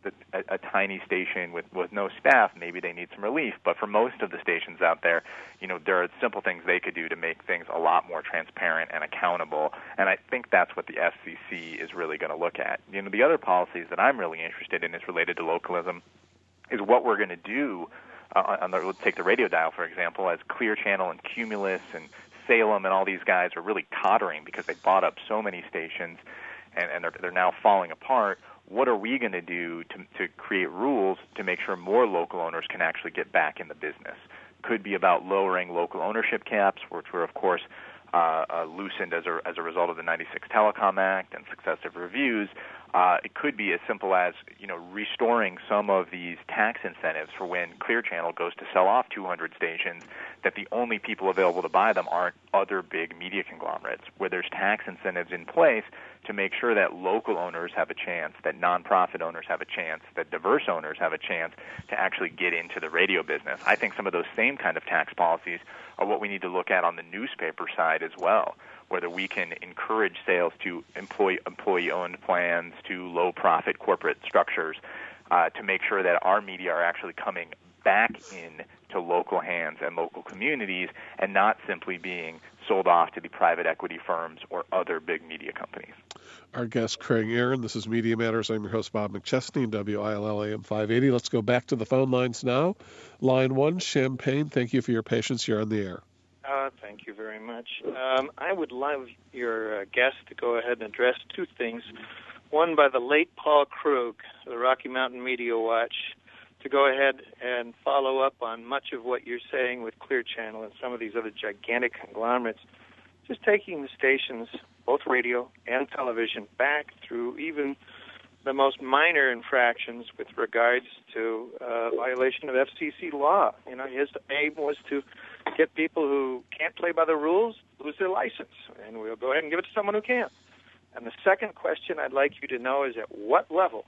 the, a, a tiny station with, with no staff, maybe they need some relief. But for most of the stations out there, you know, there are simple things they could do to make things a lot more transparent and accountable. And I think that's what the F C C is really going to look at. You know, the other policies that I'm really interested in is related to localism, is what we're going to do. Uh, on the, let's take the radio dial, for example, as Clear Channel and Cumulus and Salem and all these guys are really tottering because they bought up so many stations and, and they're, they're now falling apart. What are we going to do to, to create rules to make sure more local owners can actually get back in the business? Could be about lowering local ownership caps, which were, of course, uh, uh, loosened as a, as a result of the ninety-six Telecom Act and successive reviews. Uh, it could be as simple as, you know, restoring some of these tax incentives for when Clear Channel goes to sell off two hundred stations, that the only people available to buy them aren't other big media conglomerates, where there's tax incentives in place to make sure that local owners have a chance, that nonprofit owners have a chance, that diverse owners have a chance to actually get into the radio business. I think some of those same kind of tax policies are what we need to look at on the newspaper side as well, whether we can encourage sales to employee, employee-owned plans, to low-profit corporate structures, uh, to make sure that our media are actually coming back in to local hands and local communities and not simply being sold off to the private equity firms or other big media companies. Our guest, Craig Aaron. This is Media Matters. I'm your host, Bob McChesney, W I L L A M five eighty. Let's go back to the phone lines now. Line one, Champaign. Thank you for your patience. You're on the air. Uh, thank you very much. Um, I would love your uh, guest to go ahead and address two things. One by the late Paul Krug, the Rocky Mountain Media Watch, to go ahead and follow up on much of what you're saying with Clear Channel and some of these other gigantic conglomerates, just taking the stations, both radio and television, back through even the most minor infractions with regards to uh, violation of F C C law. You know, his aim was to get people who can't play by the rules lose their license, and we'll go ahead and give it to someone who can. And the second question I'd like you to know is at what level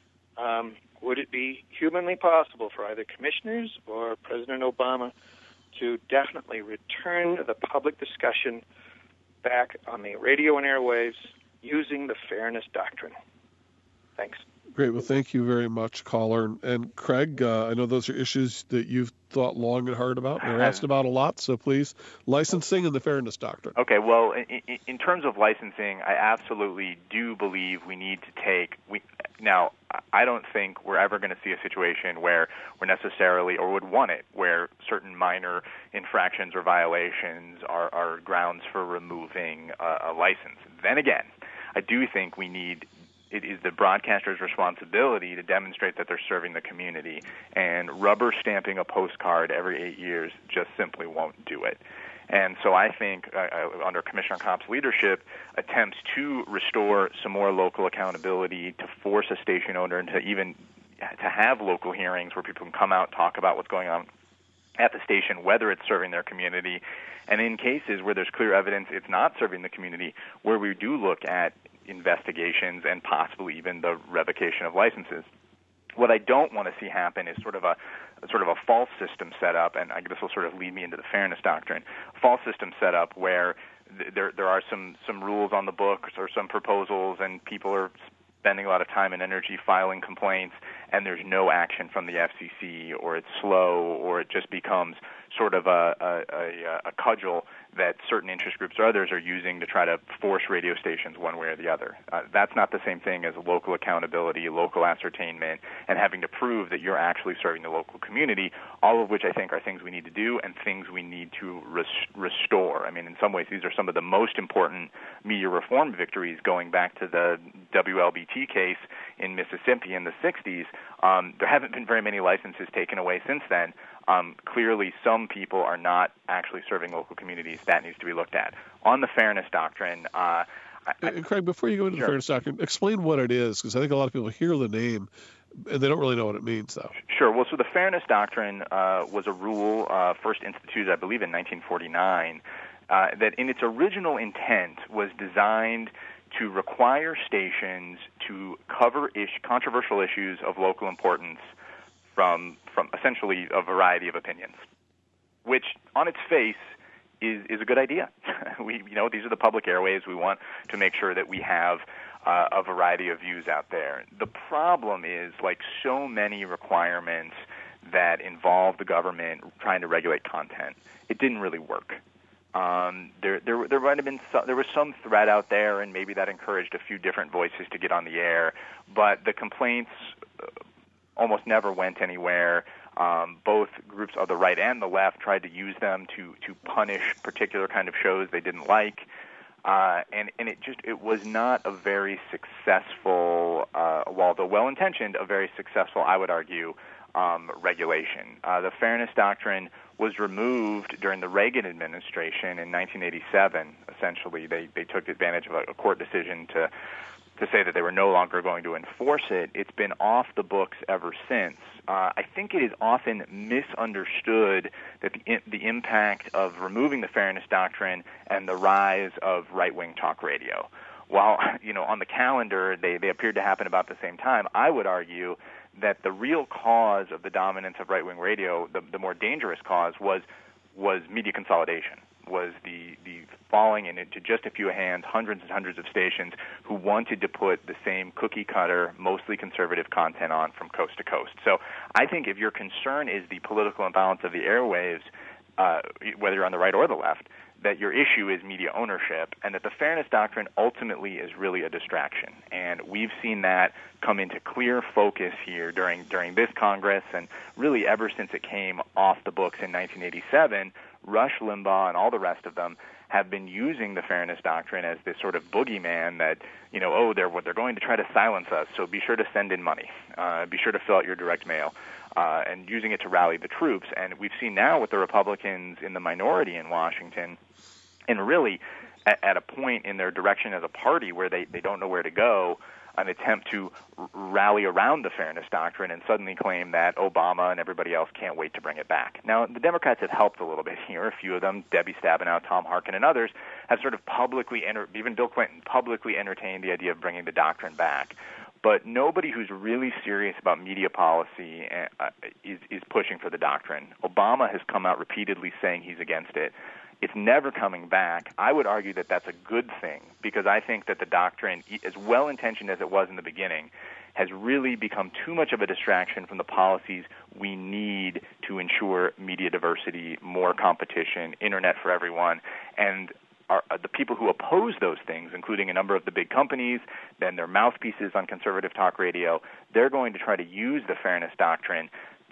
um, would it be humanly possible for either commissioners or President Obama to definitely return the public discussion back on the radio and airwaves using the fairness doctrine? Thanks. Great. Well, thank you very much, caller. And, and Craig, uh, I know those are issues that you've thought long and hard about and are asked about a lot, so please, licensing and the fairness doctrine. Okay, well, in, in terms of licensing, I absolutely do believe we need to take we, – now, I don't think we're ever going to see a situation where we're necessarily – or would want it – where certain minor infractions or violations are, are grounds for removing a, a license. Then again, I do think we need – it is the broadcaster's responsibility to demonstrate that they're serving the community, and rubber stamping a postcard every eight years just simply won't do it. And so I think uh, under Commissioner Kopp's leadership, attempts to restore some more local accountability, to force a station owner to even to have local hearings where people can come out, talk about what's going on at the station, whether it's serving their community, and in cases where there's clear evidence it's not serving the community, where we do look at investigations and possibly even the revocation of licenses. What I don't want to see happen is sort of a sort of a false system set up, and I guess this will sort of lead me into the fairness doctrine. False system set up where th- there there are some some rules on the books or some proposals, and people are spending a lot of time and energy filing complaints, and there's no action from the F C C, or it's slow, or it just becomes sort of a, a, a, a cudgel that certain interest groups or others are using to try to force radio stations one way or the other. Uh, that's not the same thing as local accountability, local ascertainment, and having to prove that you're actually serving the local community, all of which I think are things we need to do and things we need to res- restore. I mean, in some ways, these are some of the most important media reform victories going back to the W L B T case in Mississippi in the sixties. Um, there haven't been very many licenses taken away since then. Um, clearly, some people are not actually serving local communities. That needs to be looked at. On the fairness doctrine, uh, I, and Craig, before you go into sure. the fairness doctrine, explain what it is, because I think a lot of people hear the name and they don't really know what it means, though. Sure. Well, so the fairness doctrine uh, was a rule uh, first instituted, I believe, in nineteen forty-nine, uh, that in its original intent was designed to require stations to cover ish, controversial issues of local importance from from essentially a variety of opinions, which on its face is, is a good idea. we, you know, these are the public airwaves. We want to make sure that we have uh, a variety of views out there. The problem is, like so many requirements that involve the government trying to regulate content, it didn't really work. Um, there, there, there might have been some, there was some threat out there, and maybe that encouraged a few different voices to get on the air. But the complaints almost never went anywhere. Um, both groups of the right and the left tried to use them to to punish particular kind of shows they didn't like, uh, and and it just it was not a very successful, uh, while though well intentioned, a very successful, I would argue, um, regulation. Uh, the Fairness Doctrine was removed during the Reagan administration in nineteen eighty-seven. Essentially, they they took advantage of a, a court decision to to say that they were no longer going to enforce it. It's been off the books ever since. Uh, I think it is often misunderstood that the the impact of removing the Fairness Doctrine and the rise of right-wing talk radio. While, you know, on the calendar they, they appeared to happen about the same time, I would argue that the real cause of the dominance of right-wing radio, the, the more dangerous cause, was was media consolidation, was the, the falling into just a few hands, hundreds and hundreds of stations who wanted to put the same cookie-cutter, mostly conservative content on from coast to coast. So I think if your concern is the political imbalance of the airwaves, uh, whether you're on the right or the left, that your issue is media ownership, and that the Fairness Doctrine ultimately is really a distraction. And we've seen that come into clear focus here during during this Congress, and really ever since it came off the books in nineteen eighty-seven, Rush Limbaugh and all the rest of them have been using the Fairness Doctrine as this sort of boogeyman that, you know, oh, they're they're going to try to silence us, so be sure to send in money, uh, be sure to fill out your direct mail. Uh, and using it to rally the troops. And we've seen now with the Republicans in the minority in Washington, and really at, at a point in their direction as a party where they, they don't know where to go, an attempt to r- rally around the Fairness Doctrine and suddenly claim that Obama and everybody else can't wait to bring it back. Now, the Democrats have helped a little bit here. A few of them, Debbie Stabenow, Tom Harkin, and others, have sort of publicly, enter- even Bill Clinton, publicly entertained the idea of bringing the doctrine back. But nobody who's really serious about media policy uh, is, is pushing for the doctrine. Obama has come out repeatedly saying he's against it. It's never coming back. I would argue that that's a good thing, because I think that the doctrine, as well-intentioned as it was in the beginning, has really become too much of a distraction from the policies we need to ensure media diversity, more competition, internet for everyone, and Are, the people who oppose those things, including a number of the big companies, then their mouthpieces on conservative talk radio, they're going to try to use the Fairness Doctrine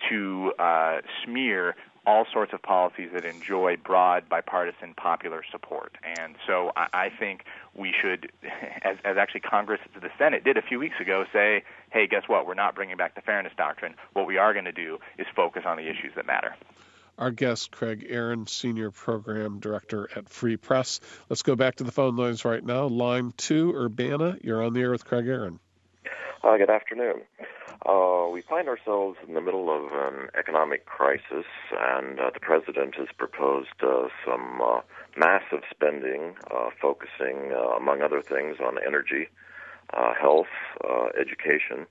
to uh, smear all sorts of policies that enjoy broad, bipartisan, popular support. And so I, I think we should, as, as actually Congress, the Senate did a few weeks ago, say, hey, guess what? We're not bringing back the Fairness Doctrine. What we are going to do is focus on the issues that matter. Our guest, Craig Aaron, Senior Program Director at Free Press. Let's go back to the phone lines right now. Line two, Urbana, you're on the air with Craig Aaron. Uh, good afternoon. Uh, we find ourselves in the middle of an economic crisis, and uh, the President has proposed uh, some uh, massive spending, uh, focusing, uh, among other things, on energy, uh, health, uh, education.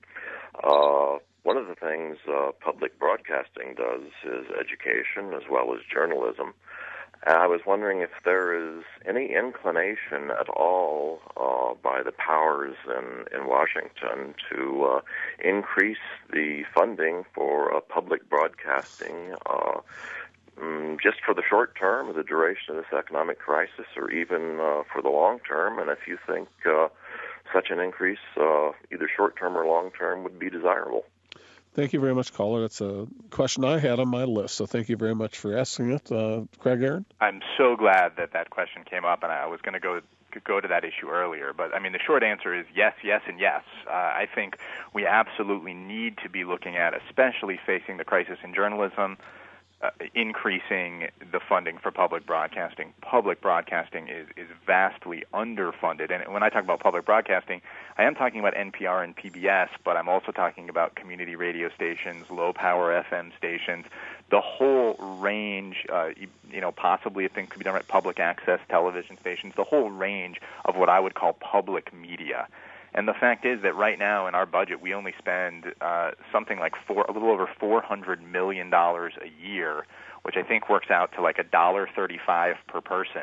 Uh, One of the things uh, public broadcasting does is education as well as journalism. And I was wondering if there is any inclination at all uh, by the powers in, in Washington to uh, increase the funding for uh, public broadcasting uh, um, just for the short term, the duration of this economic crisis, or even uh, for the long term. And if you think uh, such an increase, uh, either short term or long term, would be desirable. Thank you very much, caller. It's a question I had on my list, so thank you very much for asking it. Uh, Craig Aaron? I'm so glad that that question came up, and I was going to go go to that issue earlier. But, I mean, the short answer is yes, yes, and yes. Uh, I think we absolutely need to be looking at, especially facing the crisis in journalism, Uh, increasing the funding for public broadcasting. Public broadcasting is, is vastly underfunded. And when I talk about public broadcasting, I am talking about N P R and P B S, but I'm also talking about community radio stations, low-power F M stations, the whole range, uh, you, you know, possibly a thing could be done at public access television stations, the whole range of what I would call public media. And the fact is that right now in our budget, we only spend uh, something like four, a little over four hundred million dollars a year, which I think works out to like one dollar thirty-five per person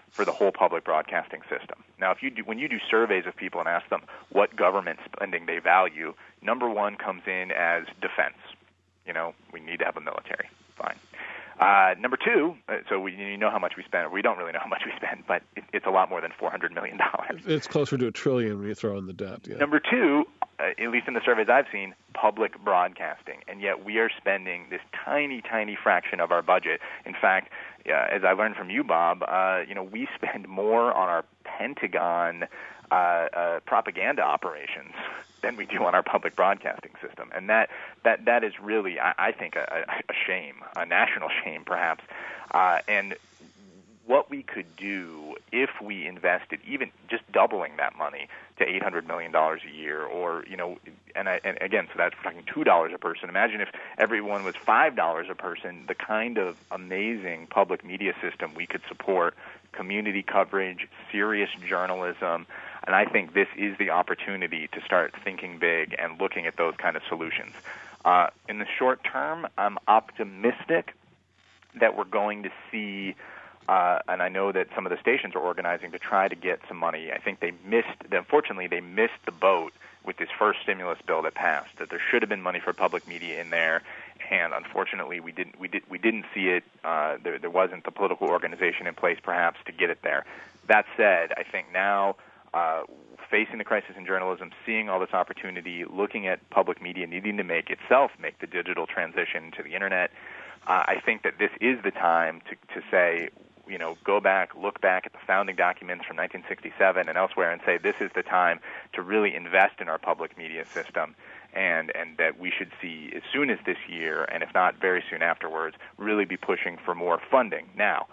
for the whole public broadcasting system. Now, if you do, when you do surveys of people and ask them what government spending they value, number one comes in as defense. You know, we need to have a military. Fine. Uh, number two, uh, so we you know how much we spend. We don't really know how much we spend, but it, it's a lot more than four hundred million dollars. It's closer to a trillion when you throw in the debt. Yeah. Number two, uh, at least in the surveys I've seen, public broadcasting. And yet we are spending this tiny, tiny fraction of our budget. In fact, uh, as I learned from you, Bob, uh, you know, we spend more on our Pentagon uh, uh, propaganda operations than we do on our public broadcasting system. And that that, that is really, I, I think, a, a shame, a national shame perhaps. Uh, and what we could do if we invested even just doubling that money to eight hundred million dollars a year, or, you know, and, I, and again, so that's we're talking two dollars a person. Imagine if everyone was five dollars a person, the kind of amazing public media system we could support, community coverage, serious journalism. And I think this is the opportunity to start thinking big and looking at those kind of solutions. Uh, in the short term, I'm optimistic that we're going to see, uh, and I know that some of the stations are organizing to try to get some money. I think they missed, unfortunately, they missed the boat with this first stimulus bill that passed, that there should have been money for public media in there, and unfortunately we didn't we did we didn't see it. Uh, there, there wasn't the political organization in place perhaps to get it there. That said, I think now uh, facing the crisis in journalism, seeing all this opportunity, looking at public media needing to make itself make the digital transition to the internet, uh, I think that this is the time to, to say, you know, go back, look back at the founding documents from nineteen sixty-seven and elsewhere and say this is the time to really invest in our public media system, and, and that we should see as soon as this year, and if not very soon afterwards, really be pushing for more funding. Now,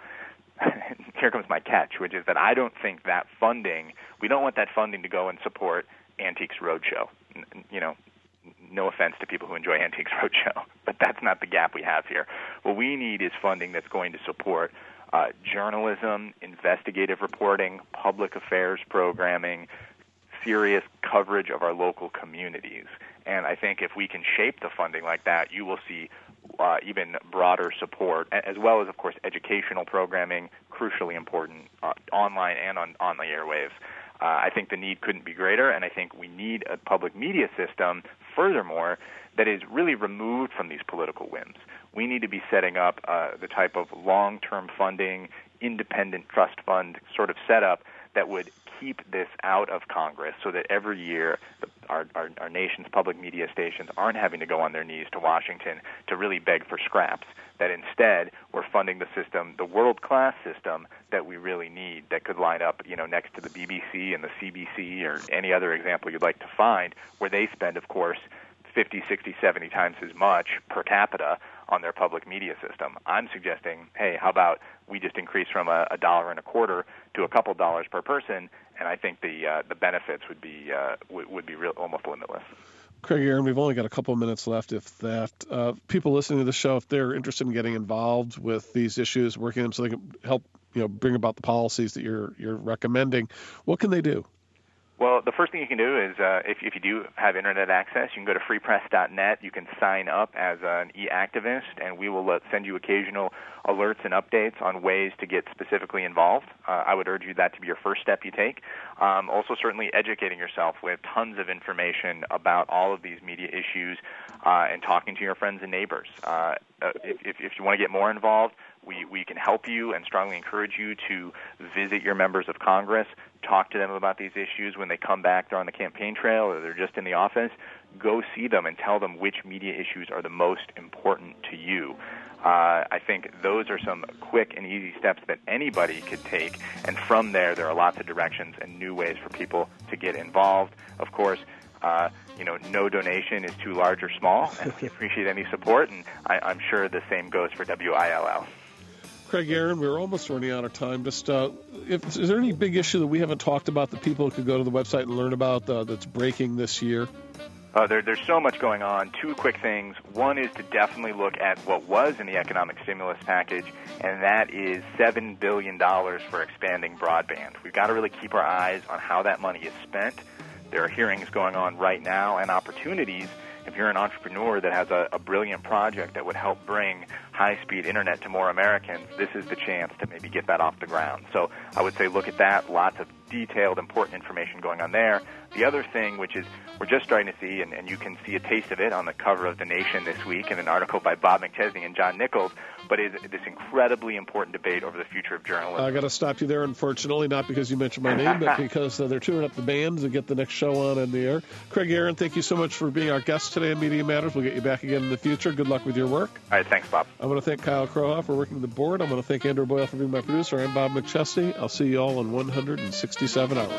here comes my catch, which is that I don't think that funding, we don't want that funding to go and support Antiques Roadshow. You know, no offense to people who enjoy Antiques Roadshow, but that's not the gap we have here. What we need is funding that's going to support Uh, journalism, investigative reporting, public affairs programming, serious coverage of our local communities. And I think if we can shape the funding like that, you will see uh, even broader support, as well as, of course, educational programming, crucially important, uh, online and on, on the airwaves. Uh, I think the need couldn't be greater, and I think we need a public media system, furthermore, that is really removed from these political whims. We need to be setting up uh, the type of long-term funding, independent trust fund sort of setup that would keep this out of Congress so that every year the, our, our, our nation's public media stations aren't having to go on their knees to Washington to really beg for scraps, that instead we're funding the system, the world-class system that we really need, that could line up, you know, next to the B B C and the C B C or any other example you'd like to find, where they spend, of course, fifty, sixty, seventy times as much per capita on their public media system. I'm suggesting, hey, how about we just increase from a, a dollar and a quarter to a couple dollars per person, and I think the uh, the benefits would be uh, would, would be real, almost limitless. Craig Aaron, we've only got a couple of minutes left. If that uh, people listening to the show, if they're interested in getting involved with these issues, working them so they can help, you know, bring about the policies that you're you're recommending, what can they do? Well, the first thing you can do is, uh, if, if you do have Internet access, you can go to free press dot net. You can sign up as an e-activist, and we will uh, send you occasional alerts and updates on ways to get specifically involved. Uh, I would urge you that to be your first step you take. Um, also, certainly educating yourself with tons of information about all of these media issues uh, and talking to your friends and neighbors. Uh, if, if, if you want to get more involved, we, we can help you and strongly encourage you to visit your members of Congress, talk to them about these issues when they come back. They're on the campaign trail or they're just in the office. Go see them and tell them which media issues are the most important to you. Uh, I think those are some quick and easy steps that anybody could take, and from there, there are lots of directions and new ways for people to get involved. Of course, uh, you know, no donation is too large or small, and we appreciate any support, and I, I'm sure the same goes for W I L L. Craig Aaron, we're almost running out of time. Just, uh, if, is there any big issue that we haven't talked about that people could go to the website and learn about uh, that's breaking this year? Uh, there, there's so much going on. Two quick things. One is to definitely look at what was in the economic stimulus package, and that is seven billion dollars for expanding broadband. We've got to really keep our eyes on how that money is spent. There are hearings going on right now and opportunities. If you're an entrepreneur that has a, a brilliant project that would help bring high-speed internet to more Americans, this is the chance to maybe get that off the ground. So I would say look at that. Lots of detailed, important information going on there. The other thing, which is we're just starting to see, and, and you can see a taste of it on the cover of The Nation this week in an article by Bob McChesney and John Nichols, but is this incredibly important debate over the future of journalism. I got to stop you there, unfortunately, not because you mentioned my name, but because uh, they're tuning up the bands to get the next show on in the air. Craig Aaron, thank you so much for being our guest today on Media Matters. We'll get you back again in the future. Good luck with your work. All right, thanks, Bob. I want to thank Kyle Krohoff for working the board. I want to thank Andrew Boyle for being my producer. I'm Bob McChesney. I'll see you all in one hundred sixty-seven hours.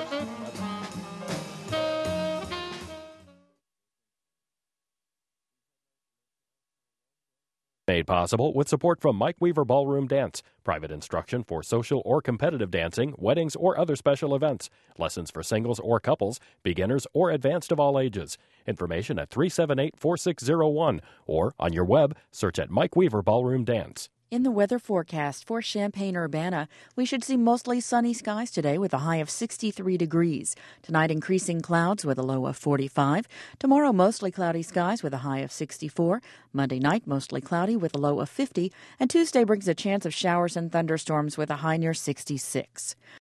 Made possible with support from Mike Weaver Ballroom Dance. Private instruction for social or competitive dancing, weddings, or other special events. Lessons for singles or couples, beginners or advanced of all ages. Information at three seven eight, four six zero one or on your web, search at Mike Weaver Ballroom Dance. In the weather forecast for Champaign-Urbana, we should see mostly sunny skies today with a high of sixty-three degrees. Tonight, increasing clouds with a low of forty-five. Tomorrow, mostly cloudy skies with a high of sixty-four. Monday night, mostly cloudy with a low of fifty. And Tuesday brings a chance of showers and thunderstorms with a high near sixty-six.